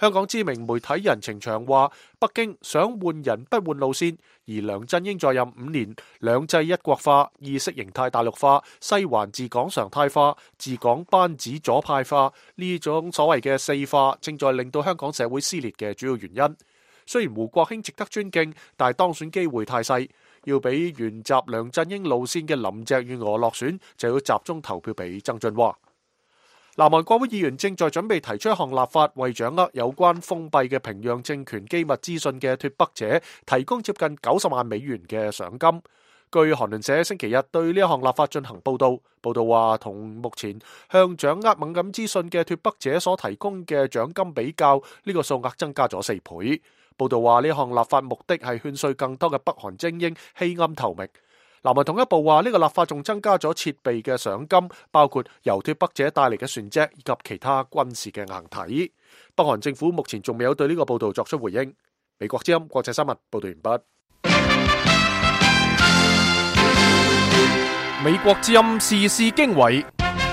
香港知名媒體人程翔話，北京想換人不換路線，而梁振英在任五年，兩制一國化、意識形態大陸化、西環治港常態化、治港班子左派化呢種所謂嘅四化，正在令到香港社會撕裂嘅主要原因。雖然胡國興值得尊敬，但係當選機會太細，要俾沿襲梁振英路線嘅林鄭月娥落選，就要集中投票俾曾俊華。南韓國會議員正在準備提出一項立法，為掌握有關封閉嘅平壤政權機密資訊嘅脫北者提供接近九十萬美元嘅賞金。據韓聯社星期日對呢一項立法進行報道，報道話同目前向掌握敏感資訊嘅脫北者所提供嘅獎金比較，呢個數額增加咗四倍。報道話呢項立法目的係勸說更多嘅北韓精英棄暗投明。南韓統一部話呢個立法仲增加咗設備嘅賞金，包括由脫北者帶嚟嘅船隻以及其他軍事嘅硬體。北韓政府目前仲未有對呢個報道作出回應。美國之音國際新聞報道完畢。美國之音時事經緯。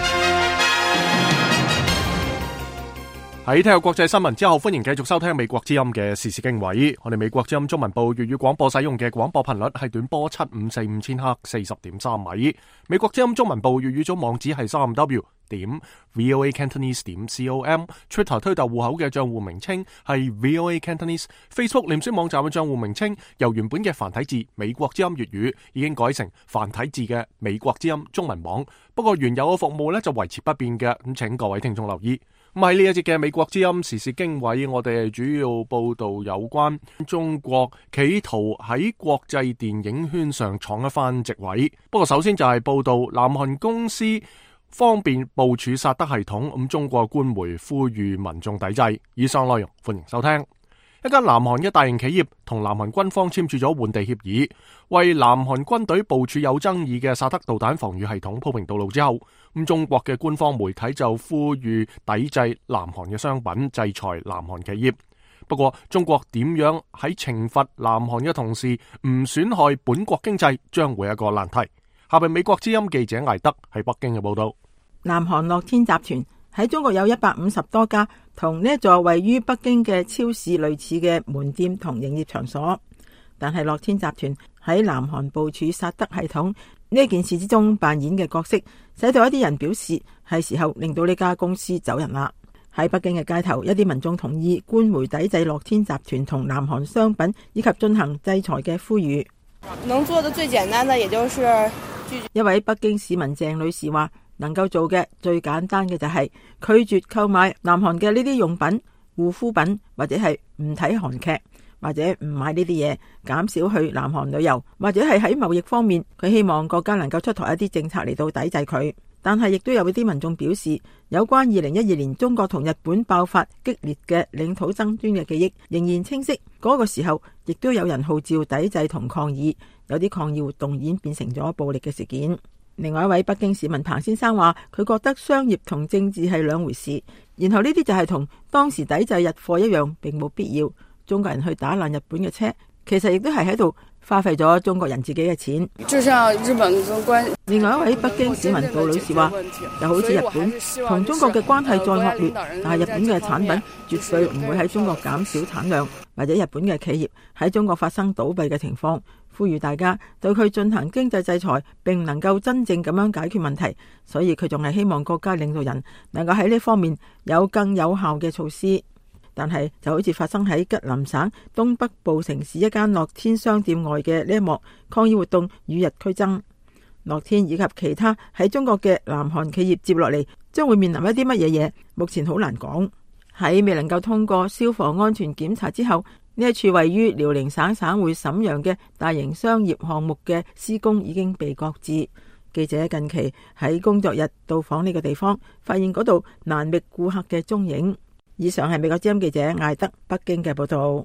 喺聽下國際新聞之後，歡迎繼續收聽美國之音嘅時事經緯。我哋美國之音中文部粵語廣播使用嘅廣播頻率係短波七五四五千赫四十點三米。美國之音中文部粵語組網址係三 w 點 voa cantonese 點 com。Twitter 推特戶口嘅賬戶名稱係 voa cantonese。Facebook 臉書網站嘅賬戶名稱由原本嘅繁體字美國之音粵語已經改成繁體字嘅美國之音中文網。不過原有嘅服務呢就維持不變嘅，咁請各位聽眾留意。咁喺呢一節嘅美國之音時事經緯，我哋主要報道有關中國企圖喺國際電影圈上闖一番席位。不過首先就係報道南韓公司方便部署薩德系統，咁中國官媒呼籲民眾抵制。以上內容歡迎收聽。一間南韓嘅大型企業同南韓軍方簽署咗換地協議，為南韓軍隊部署有爭議嘅薩德導彈防禦系統鋪平道路之後，咁中國嘅官方媒體就呼籲抵制南韓嘅商品，制裁南韓企業。不過中國點樣喺懲罰南韓嘅同時唔損害本國經濟，將會係一個難題。下邊美國之音記者艾德喺北京嘅報道。 南韓樂天集團喺中國有一百五十多家同呢一座位於北京嘅超市類似嘅門店同營業場所，但係樂天集團喺南韓部署薩德系統呢件事之中扮演嘅角色，使到一啲人表示係時候令到呢家公司走人啦。喺北京嘅街頭，一啲民眾同意官媒抵制樂天集團同南韓商品以及進行制裁嘅呼籲。 能做的最簡單的也就是一位北京市民鄭女士話，能夠做嘅最簡單嘅就係拒絕購買南韓嘅呢啲用品、護膚品，或者係唔睇韓劇，或者唔買呢啲嘢，減少去南韓旅遊，或者係喺貿易方面，佢希望國家能夠出台一啲政策嚟到抵制佢。但係亦都有啲民眾表示，有關二零一二年中國同日本爆發激烈嘅領土爭端嘅記憶仍然清晰。嗰個時候亦都有人號召抵制同抗議，有啲抗議活動演變成咗暴力嘅事件。另外一位北京市民彭先生話，佢覺得商業同政治係兩回事，然後呢啲就係同當時抵制日貨一樣，並冇必要。中國人去打爛日本嘅車，其實亦都係喺度花費咗中國人自己嘅錢。 就像日本嘅關係。 另外一位北京市民杜女士話，就好似日本同中國嘅關係再惡劣，但係日本嘅產品絕對唔會喺中國減少產量，或者日本嘅企業喺中國發生倒閉嘅情況。呼籲大家對佢進行經濟制裁，並唔能夠真正咁樣解決問題，所以佢仲係希望國家領導人能夠喺呢方面有更有效嘅措施。但係就好似發生喺吉林省東北部城市一間樂天商店外嘅呢一幕抗議活動與日俱增。樂天以及其他喺中國嘅南韓企業接落嚟將會面臨一啲乜嘢嘢，目前好難講。喺未能夠通過消防安全檢查之後，呢一處位於遼寧省省會瀋陽嘅大型商業項目嘅施工已經被擱置。記者近期喺工作日到訪呢個地方，發現嗰度難覓顧客嘅蹤影。以上係美國之音記者艾德北京嘅報道。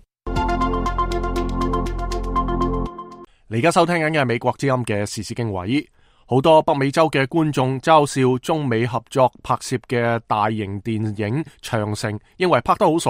你而家收聽緊嘅係美國之音嘅時事經緯。好多北美洲嘅觀眾嘲笑中美合作拍攝嘅大型電影《長城》，認為拍得好傻。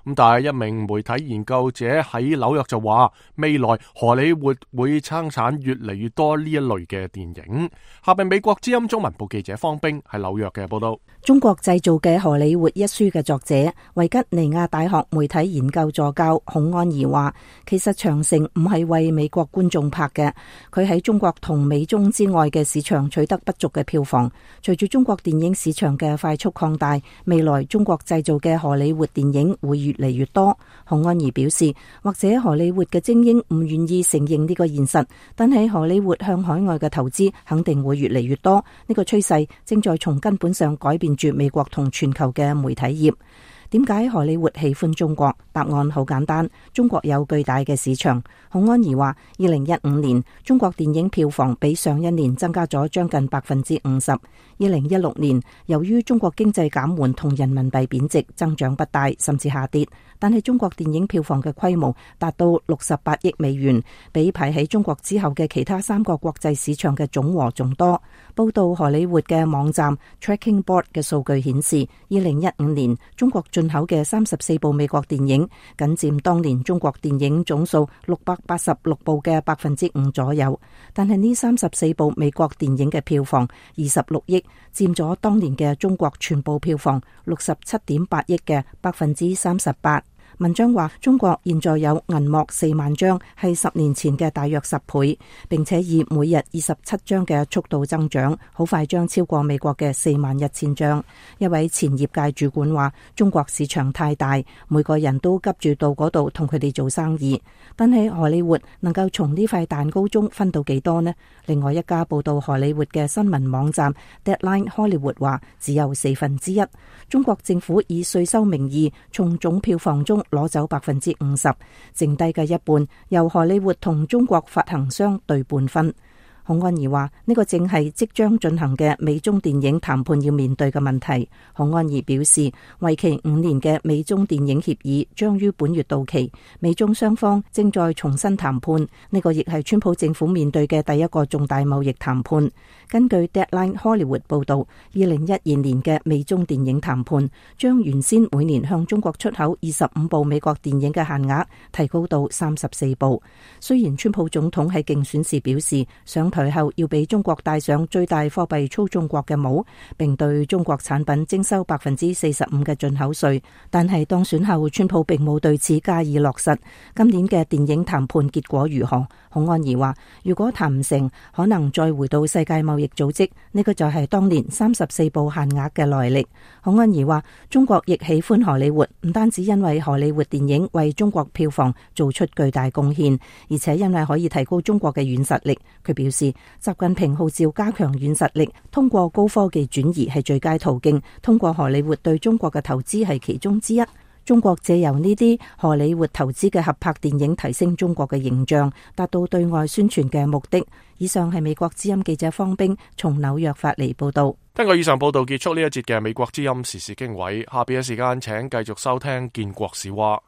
咁但係一名媒體研究者喺紐約就話，未來荷里活會生產越嚟越多呢一類嘅電影。下邊美國之音中文部記者方冰喺紐約嘅報道。 中國製造嘅荷里活一書嘅作者維吉尼亞大學媒體研究助教孔安儀話，其實長城唔係為美國觀眾拍嘅，佢喺中國同美中之外嘅市場取得不俗嘅票房。隨住中國電影市場嘅快速擴大，未來中國製造嘅荷里活電影會越嚟越多。孔安儀表示，或者荷里活嘅精英唔願意承認呢個現實，但係荷里活向海外嘅投資肯定會越嚟越多。呢個趨勢正在從根本上改變住美國同全球嘅媒體業。點解荷里活喜歡中國？答案好簡單，中國有巨大嘅市場。孔安儀話，二零一五年中國電影票房比上一年增加咗將近百分之五十。二零一六年由於中國經濟減緩同人民幣貶值，增長不大，甚至下跌。但係中國電影票房嘅規模達到六十八億美元，比排喺中國之後嘅其他三個國際市場嘅總和仲多。報道荷里活嘅網站 Tracking Board 嘅數據顯示，二零一五年中國進口嘅三十四部美國電影，僅佔當年中國電影總數六百八十六部嘅百分之五左右。但係呢三十四部美國電影嘅票房二十六億，佔咗當年嘅中國全部票房六十七點八億嘅百分之三十八。文章話，中國現在有銀幕四萬張，係十年前嘅大約十倍，並且以每日二十七張嘅速度增長，好快將超過美國嘅四萬一千張。一位前業界主管話，中國市場太大，每個人都急住到嗰度同佢哋做生意。但係荷里活能夠從呢塊蛋糕中分到幾多呢？另外一家報道荷里活嘅新聞網站 Deadline Hollywood 話，只有四分之一。中國政府以稅收名義從總票房中攞走百分之五十，剩低嘅一半由荷里活同中國發行商對半分。孔安儀話，呢個正係即將進行嘅美中電影談判要面對嘅問題。孔安儀表示，為期五年嘅美中電影協議將於本月到期，美中雙方正在重新談判。呢個亦係川普政府面對嘅第一個重大貿易談判。根據 Deadline Hollywood 報道，二零一二年嘅美中電影談判將原先每年向中國出口二十五部美國電影嘅限額提高到三十四部。雖然川普總統喺競選時表示上台後要俾中國戴上最大貨幣操縱國嘅帽，並對中國產品徵收百分之四十五嘅進口稅，但係當選後，川普並冇對此加以落實。今年嘅電影談判結果如何？孔安儀話，如果談唔成，可能再回到世界貿易組織，呢個就係當年三十四部限額嘅來歷。孔安儀話，中國亦喜歡荷里活，唔單止因為荷里活電影為中國票房做出巨大貢獻，而且因為可以提高中國嘅軟實力。佢表示，習近平號召加強軟實力，通過高科技轉移係最佳途徑，通過荷里活對中國嘅投資係其中之一。中國借由呢啲荷里活投資嘅合拍電影提升中國嘅形象，達到對外宣傳嘅目的。以上係美國之音記者方冰從紐約發嚟報道。 聽過以上報道，結束呢一節嘅美國之音時事經緯。下邊嘅時間請繼續收聽建國史話。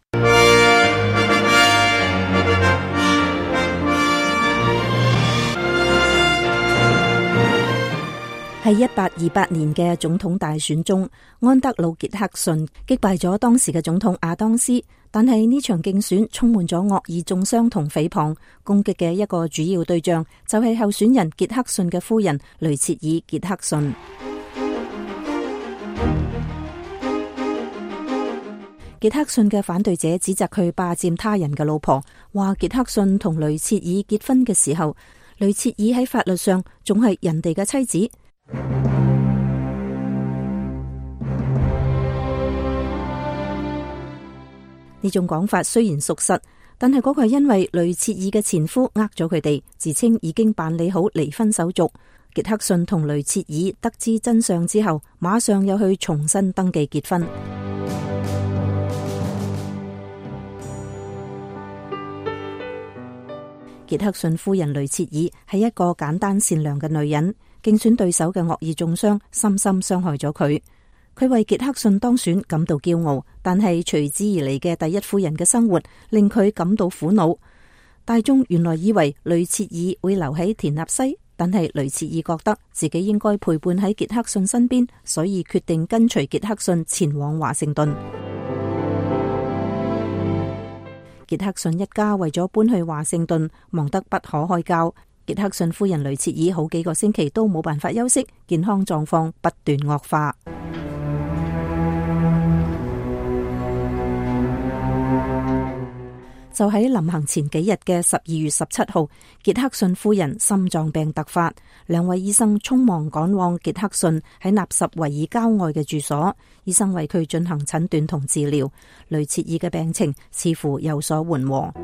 喺一八二八年嘅總統大選中，安德魯傑克遜擊敗咗當時嘅總統亞當斯，但係呢場競選充滿咗惡意中傷同誹謗，攻擊嘅一個主要對象就係候選人傑克遜嘅夫人雷切爾傑克遜。傑克遜嘅反對者指責佢霸佔他人嘅老婆，話傑克遜同雷切爾結婚嘅時候，雷切爾喺法律上仲係人哋嘅妻子。呢種講法雖然屬實，但係嗰個係因為雷切爾嘅前夫呃咗佢哋，自稱已經辦理好離婚手續。傑克遜同雷切爾得知真相之後，馬上又去重新登記結婚。傑克遜夫人雷切爾係一個簡單善良嘅女人，競選對手嘅惡意中傷深深傷害咗佢。佢為傑克遜當選感到驕傲，但係隨之而嚟嘅第一夫人嘅生活令佢感到苦惱。大眾原來以為雷切爾會留喺田納西，但係雷切爾覺得自己應該陪伴喺傑克遜身邊，所以決定跟隨傑克遜前往華盛頓。 傑克遜一家為咗搬去華盛頓，忙得不可開交。傑克遜夫人雷切爾好幾個星期都冇辦法休息，健康狀況不斷惡化。就喺臨行前幾日嘅十二月十七號，傑克遜夫人心臟病突發，兩位醫生匆忙趕往傑克遜喺納什維爾郊外嘅住所，醫生為佢進行診斷同治療。雷切爾嘅病情似乎有所緩和。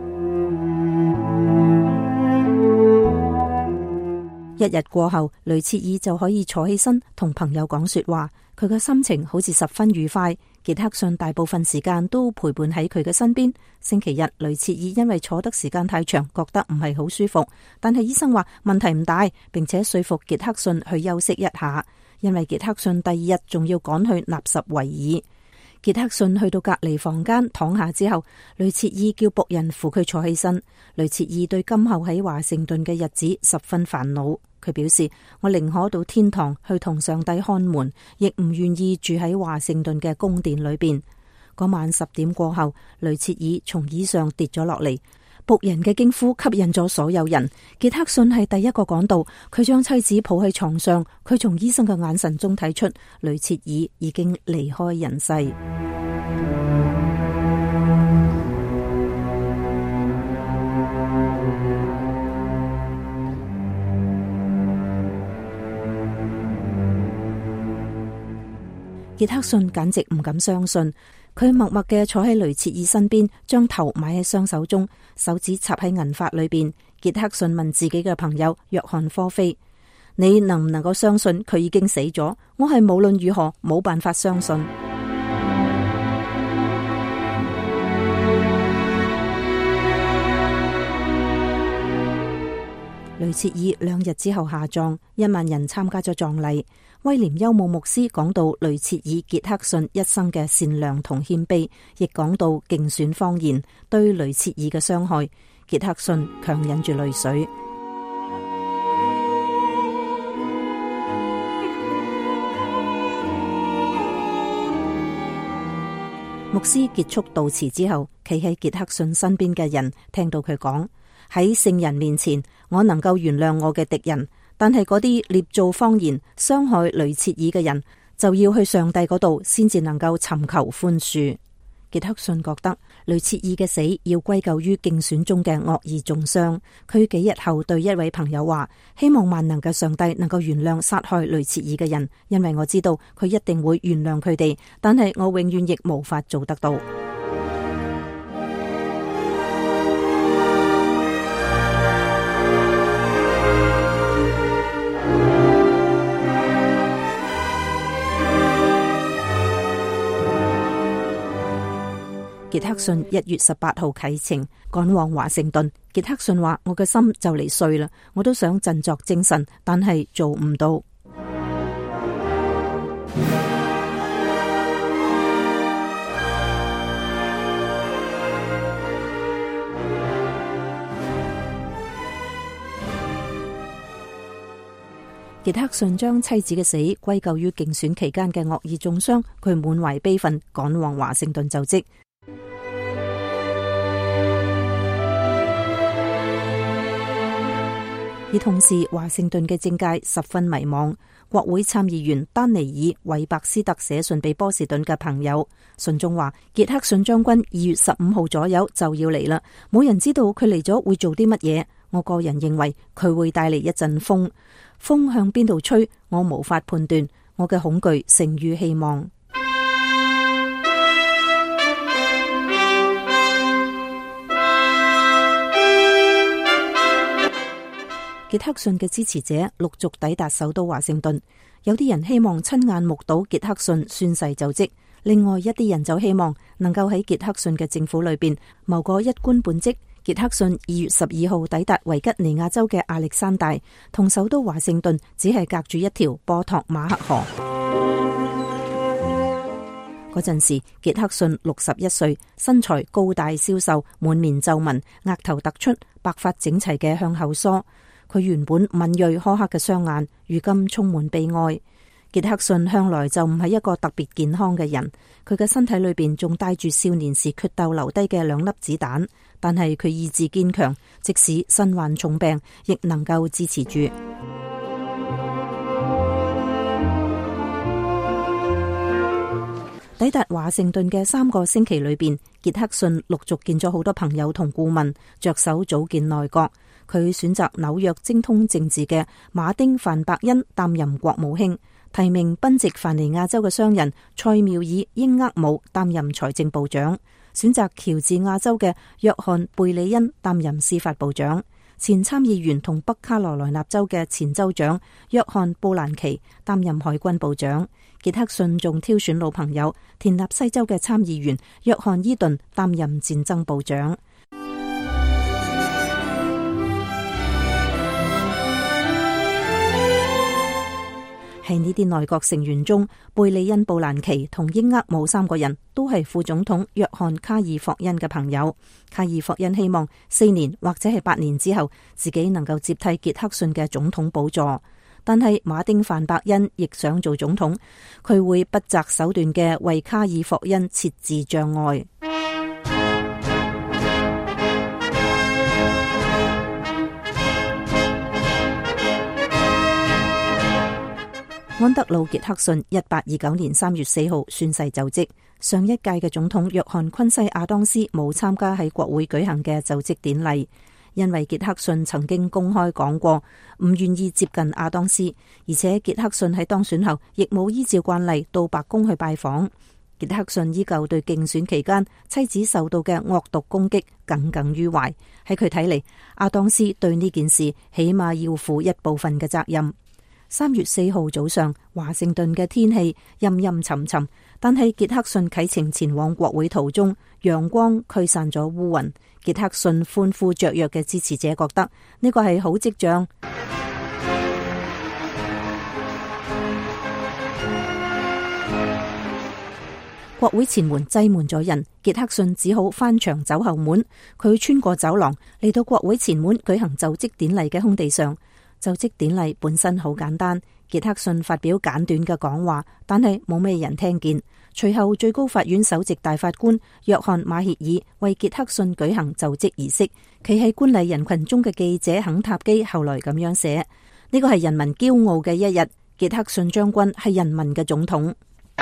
一日過後，雷切爾就可以坐起身同朋友講說話，佢嘅心情好似十分愉快。傑克遜大部分時間都陪伴喺佢嘅身邊。星期日，雷切爾因為坐得時間太長，覺得唔係好舒服，但係醫生話問題唔大，並且說服傑克遜去休息一下，因為傑克遜第二日仲要趕去納什維爾。傑克遜去到隔離房間躺下之後，雷切爾叫僕人扶佢坐起身。雷切爾對今後喺華盛頓嘅日子十分煩惱。佢表示：我寧可到天堂去同上帝看門，亦唔願意住喺華盛頓嘅宮殿裏邊。嗰晚十點過後，雷切爾從椅上跌咗落嚟，僕人嘅驚呼吸引咗所有人。傑克遜係第一個趕到，佢將妻子抱喺床上。佢從醫生嘅眼神中睇出，雷切爾已經離開人世。傑克遜簡直唔敢相信，佢默默嘅坐喺雷切爾身邊，將頭埋喺雙手中，手指插喺銀髮裏邊。傑克遜問自己嘅朋友約翰科菲：你能唔能夠相信佢已經死咗？我係無論如何冇辦法相信。雷切爾兩日之後下葬，一萬人參加咗葬禮。威廉休姆牧師講到雷切爾傑克遜一生嘅善良同謙卑，亦講到競選謊言對雷切爾嘅傷害。傑克遜強忍住淚水。牧師結束悼詞之後，企喺傑克遜身邊嘅人聽到佢講：喺聖人面前，我能夠原諒我嘅敵人。但係嗰啲捏造謊言、傷害雷切爾嘅人，就要去上帝嗰度先至能夠尋求寬恕。傑克遜覺得雷切爾嘅死要歸咎於競選中嘅惡意中傷。佢幾日後對一位朋友話：希望萬能嘅上帝能夠原諒殺害雷切爾嘅人，因為我知道佢一定會原諒佢哋，但係我永遠亦無法做得到。傑克遜一月十八號啟程趕往華盛頓。傑克遜話：我嘅心就嚟碎啦，我都想振作精神，但係做唔到。傑克遜將妻子嘅死歸咎於競選期間嘅惡意中傷，佢滿懷悲憤趕往華盛頓就職。而同時，華盛頓嘅政界十分迷茫。國會參議員丹尼爾·韋伯斯特寫信俾波士頓嘅朋友，信中話：傑克遜將軍二月十五號左右就要嚟啦，冇人知道佢嚟咗會做啲乜嘢。我個人認為佢會帶嚟一陣風，風向邊度吹，我無法判斷。我嘅恐懼勝於希望。傑克遜嘅支持者陸續抵達首都華盛頓，有啲人希望親眼目睹傑克遜宣誓就職，另外一啲人就希望能夠喺傑克遜嘅政府裏邊謀個一官半職。傑克遜二月十二號抵達維吉尼亞州嘅亞歷山大，同首都華盛頓只係隔住一條波托馬克河。嗰陣時，傑克遜六十一歲，身材高大消瘦，滿面皺紋，額頭突出，白髮整齊嘅向後梳。佢原本敏銳苛刻嘅雙眼，如今充滿悲哀。 傑克遜向來就唔係一個特別健康嘅人，佢嘅身體裏邊仲帶住少年時決鬥留低嘅兩粒子彈，但係佢意志堅強，即使身患重病，亦能夠支持住。抵達華盛頓嘅三個星期裏邊，傑克遜陸續見咗好多朋友同顧問，着手組建內閣。佢選擇紐約精通政治嘅馬丁范伯恩擔任國務卿，提名賓夕凡尼亞州嘅商人塞繆爾英厄姆擔任財政部長，選擇喬治亞州嘅約翰貝里恩擔任司法部長，前參議員同北卡羅來納州嘅前州長約翰布蘭奇擔任海軍部長。傑克遜仲挑選老朋友田納西州嘅參議員約翰伊頓擔任戰爭部長。喺呢啲內閣成員中，貝利恩、布蘭奇同英厄姆三個人都係副總統約翰卡爾霍恩嘅朋友。卡爾霍恩希望四年或者係八年之後，自己能夠接替傑克遜嘅總統寶座。但係馬丁范伯恩亦想做總統，佢會不擇手段嘅為卡爾霍恩設置障礙。安德魯·傑克遜一八二九年三月四號宣誓就職。上一屆嘅總統約翰昆西亞當斯冇參加喺國會舉行嘅就職典禮，因為傑克遜曾經公開講過唔願意接近亞當斯，而且傑克遜喺當選後亦冇依照慣例到白宮去拜訪。傑克遜依舊對競選期間妻子受到嘅惡毒攻擊耿耿於懷。喺佢睇嚟，亞當斯對呢件事起碼要負一部分嘅責任。三月四號早上，華盛頓嘅天氣陰陰沉沉，但係傑克遜啟程前往國會途中，陽光驅散咗烏雲。傑克遜歡呼雀躍嘅支持者覺得呢個係好跡象。國會前門擠滿咗人，傑克遜只好翻牆走後門。佢穿過走廊嚟到國會前門舉行就職典禮嘅空地上。就職典禮本身好簡單，傑克遜發表簡短嘅講話，但係冇咩人聽見。隨後最高法院首席大法官約翰馬歇爾為傑克遜舉行就職儀式。企喺觀禮人群中嘅記者肯塔基後來咁樣寫：呢個係人民驕傲嘅一日，傑克遜將軍係人民嘅總統。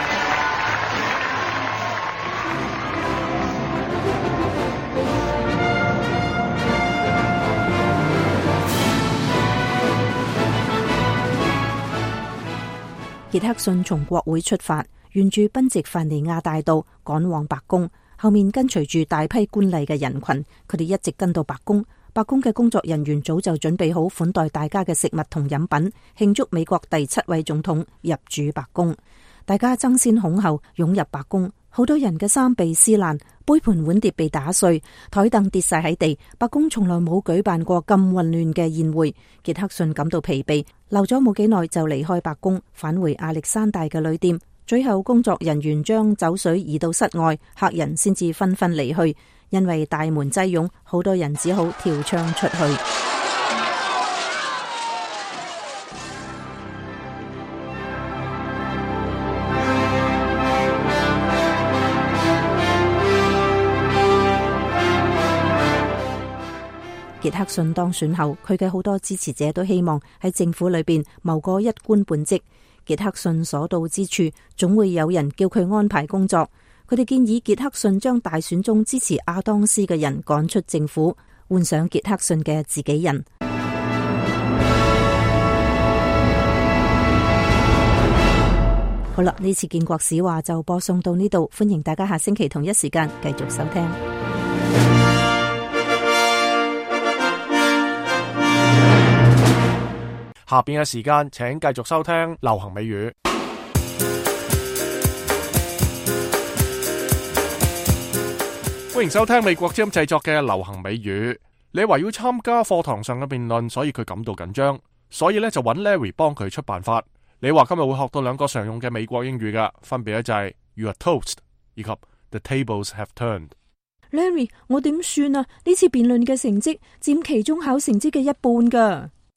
傑克遜從國會出發，沿住賓夕凡尼亞大道趕往白宮，後面跟隨住大批觀禮嘅人群，佢哋一直跟到白宮。白宮嘅工作人員早就準備好款待大家嘅食物同飲品，慶祝美國第七位總統入主白宮。大家爭先恐後湧入白宮，好多人嘅衫被撕爛，杯盤碗碟被打碎，台凳跌晒喺地。白宮從來冇舉辦過咁混亂嘅宴會。傑克遜感到疲憊，留咗冇幾耐就離開白宮，返回亞歷山大嘅旅店。最後工作人員將酒水移到室外，客人先至紛紛離去。因為大門擠擁，好多人只好跳窗出去。傑克遜當選後，佢嘅好多支持者都希望喺政府裏邊謀個一官半職。傑克遜所到之處，總會有人叫佢安排工作。佢哋建議傑克遜將大選中支持亞當斯嘅人趕出政府，換上傑克遜嘅自己人。好啦，呢次建國史話就播送到呢度，歡迎大家下星期同一時間繼續收聽。 下邊嘅時間，請繼續收聽流行美語。歡迎收聽美國之音製作嘅流行美語。你話要參加課堂上嘅辯論，所以佢感到緊張，所以咧就揾 Larry 幫佢出辦法。你話今日會學到兩個常用嘅美國英語噶，分別咧就係 You are toast 以及 The tables have turned。 Larry， 我點算啊？呢次辯論嘅成績佔期中考成績嘅一半噶。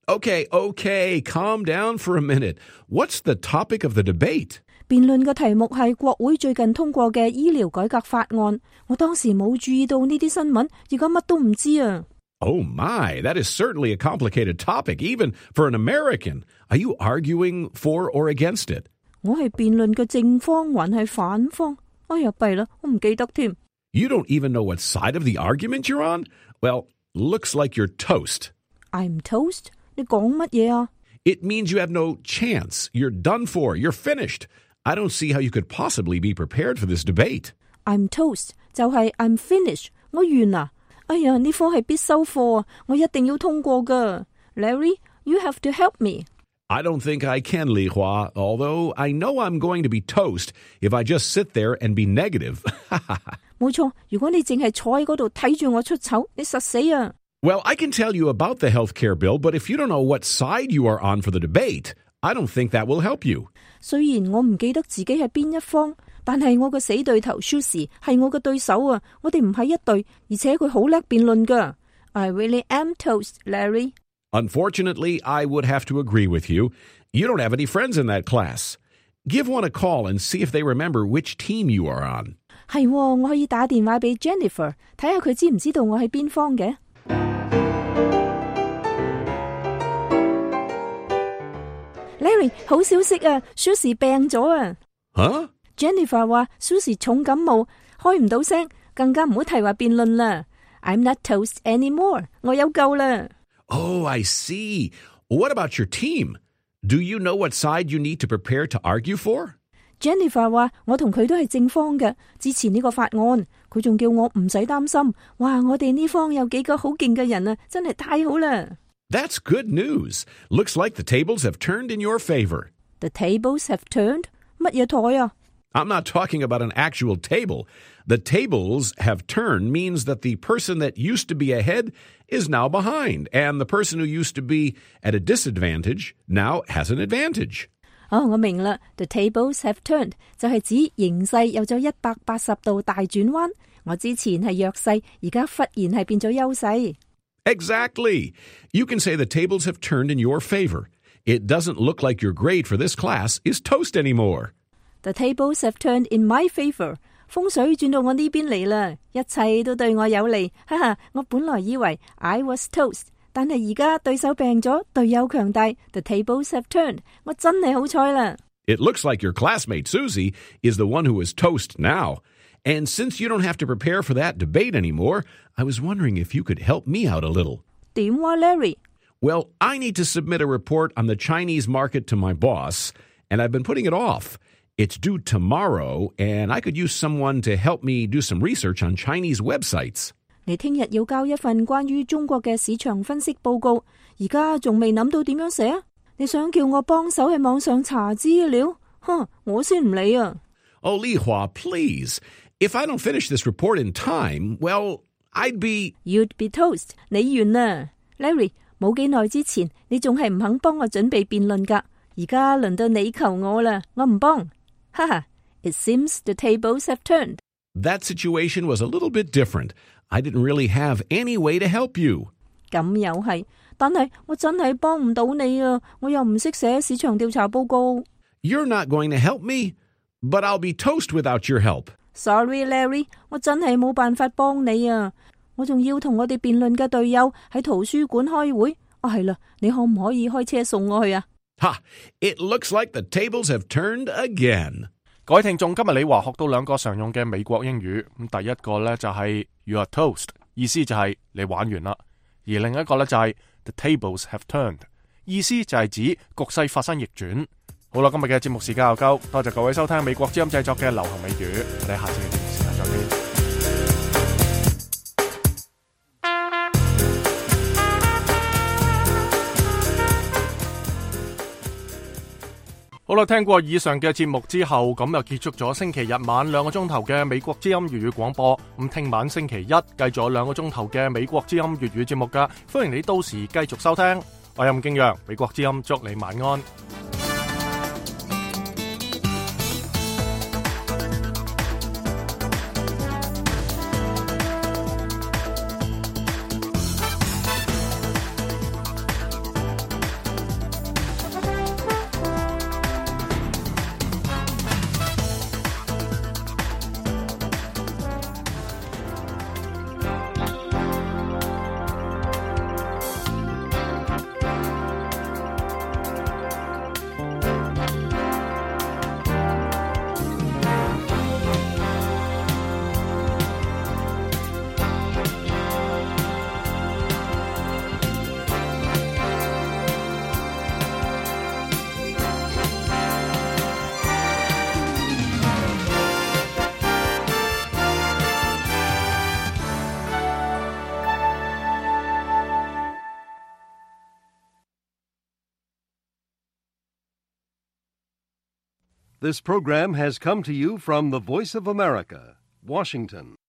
Okay, okay, calm down for a minute. What's the topic of the debate? 辯論嘅題目係國會最近通過嘅醫療改革法案。我當時冇注意到呢啲新聞，而家乜都唔知啊。 Oh my, that is certainly a complicated topic, even for an American. Are you arguing for or against it? 我係辯論嘅正方還係反方？哎呀，弊啦，我唔記得添。 You don't even know what side of the argument you're on? Well, looks like you're toast. I'm toast? 你講乜嘢啊？ It means you have no chance. You're done for. You're finished. I don't see how you could possibly be prepared for this debate. I'm toast 就係 I'm finished. 我完啦。哎呀，呢科係必修課啊，我一定要通過㗎。Larry, you have to help me. I don't think I can, Li Hua, although I know I'm going to be toast if I just sit there and be negative. 冇錯，如果你淨係坐喺嗰度睇住我出醜，你實死啊。 Well, I can tell you about the health care bill, but if you don't know what side you are on for the debate, I don't think that will help you. 雖然我唔記得自己係邊一方，但係我嘅死對頭 Susie 係我嘅對手啊！我哋唔係一對，而且佢好叻辯論㗎。I really am toast, Larry. Unfortunately, I would have to agree with you. You don't have any friends in that class. Give one a call and see if they remember which team you are on. 係喎，我可以打電話俾 Jennifer， 睇下佢知唔知道我係邊方嘅。Larry， 好消息啊 ，Susie 病咗啊！ 吓 ？Jennifer 話 Susie 重感冒，開唔到聲，更加唔好提話辯論啦。I'm not toast anymore， 我有救啦。 Oh, I see. What about your team? Do you know what side you need to prepare to argue for? Jennifer 話我同佢都係正方嘅，支持呢個法案。佢仲叫我唔使擔心。哇，我哋呢方有幾個好勁嘅人啊，真係太好啦！ That's good news. Looks like the tables have turned in your favor. The tables have turned? 乜嘢台啊？ I'm not talking about an actual table. The tables have turned means that the person that used to be ahead is now behind, and the person who used to be at a disadvantage now has an advantage. 哦，我明啦。The tables have turned 就係指形勢有咗一百八十度大轉彎。我之前係弱勢，而家忽然係變咗優勢。 Exactly. You can say the tables have turned in your favor. It doesn't look like your grade for this class is toast anymore. The tables have turned in my favor. 風水轉到我呢邊嚟啦，一切都對我有利。哈哈，我本來以為 I was toast， 但係而家對手病咗，隊友強大。The tables have turned. 我真係好彩啦。 It looks like your classmate Susie is the one who is toast now. And since you don't have to prepare for that debate anymore, I was wondering if you could help me out a little. 點話 Larry? Well, I need to submit a report on the Chinese market to my boss, and I've been putting it off. It's due tomorrow, and I could use someone to help me do some research on Chinese websites. 你聽日要交一份關於中國嘅市場分析報告，而家仲未諗到點樣寫啊？你想叫我幫手喺網上查資料？哼，我先唔理啊！ Oh, Li Hua, please. If I don't finish this report in time, well, I'd be... You'd be toast. 你完啦 ，Larry。冇幾耐之前，你仲係唔肯幫我準備辯論㗎。而家輪到你求我啦，我唔幫。哈哈 ，It seems the tables have turned. That situation was a little bit different. I didn't really have any way to help you. 咁又係，但係我真係幫唔到你啊！我又唔識寫市場調查報告。 You're not going to help me, but I'll be toast without your help. Sorry, Larry， 我真係冇辦法幫你啊！我仲要同我哋辯論嘅隊友喺圖書館開會。啊，係啦，你可唔可以開車送我去啊？ Ha! It looks like the tables have turned again. 各位聽眾，今日李華學到兩個常用嘅美國英語。咁第一個咧就係 You are toast， 意思就係你玩完啦。而另一個咧就係 The tables have turned， 意思就係指局勢發生逆轉。好啦，今日嘅節目時間又夠，多謝各位收聽美國之音製作嘅流行美語。我哋下次嘅節目時間再見。好啦，聽過以上嘅節目之後，咁又結束咗星期日晚兩個鐘頭嘅美國之音粵語廣播。咁聽晚星期一繼續有兩個鐘頭嘅美國之音粵語節目噶，歡迎你到時繼續收聽。我係吳敬陽，美國之音祝你晚安。 This program has come to you from the Voice of America, Washington.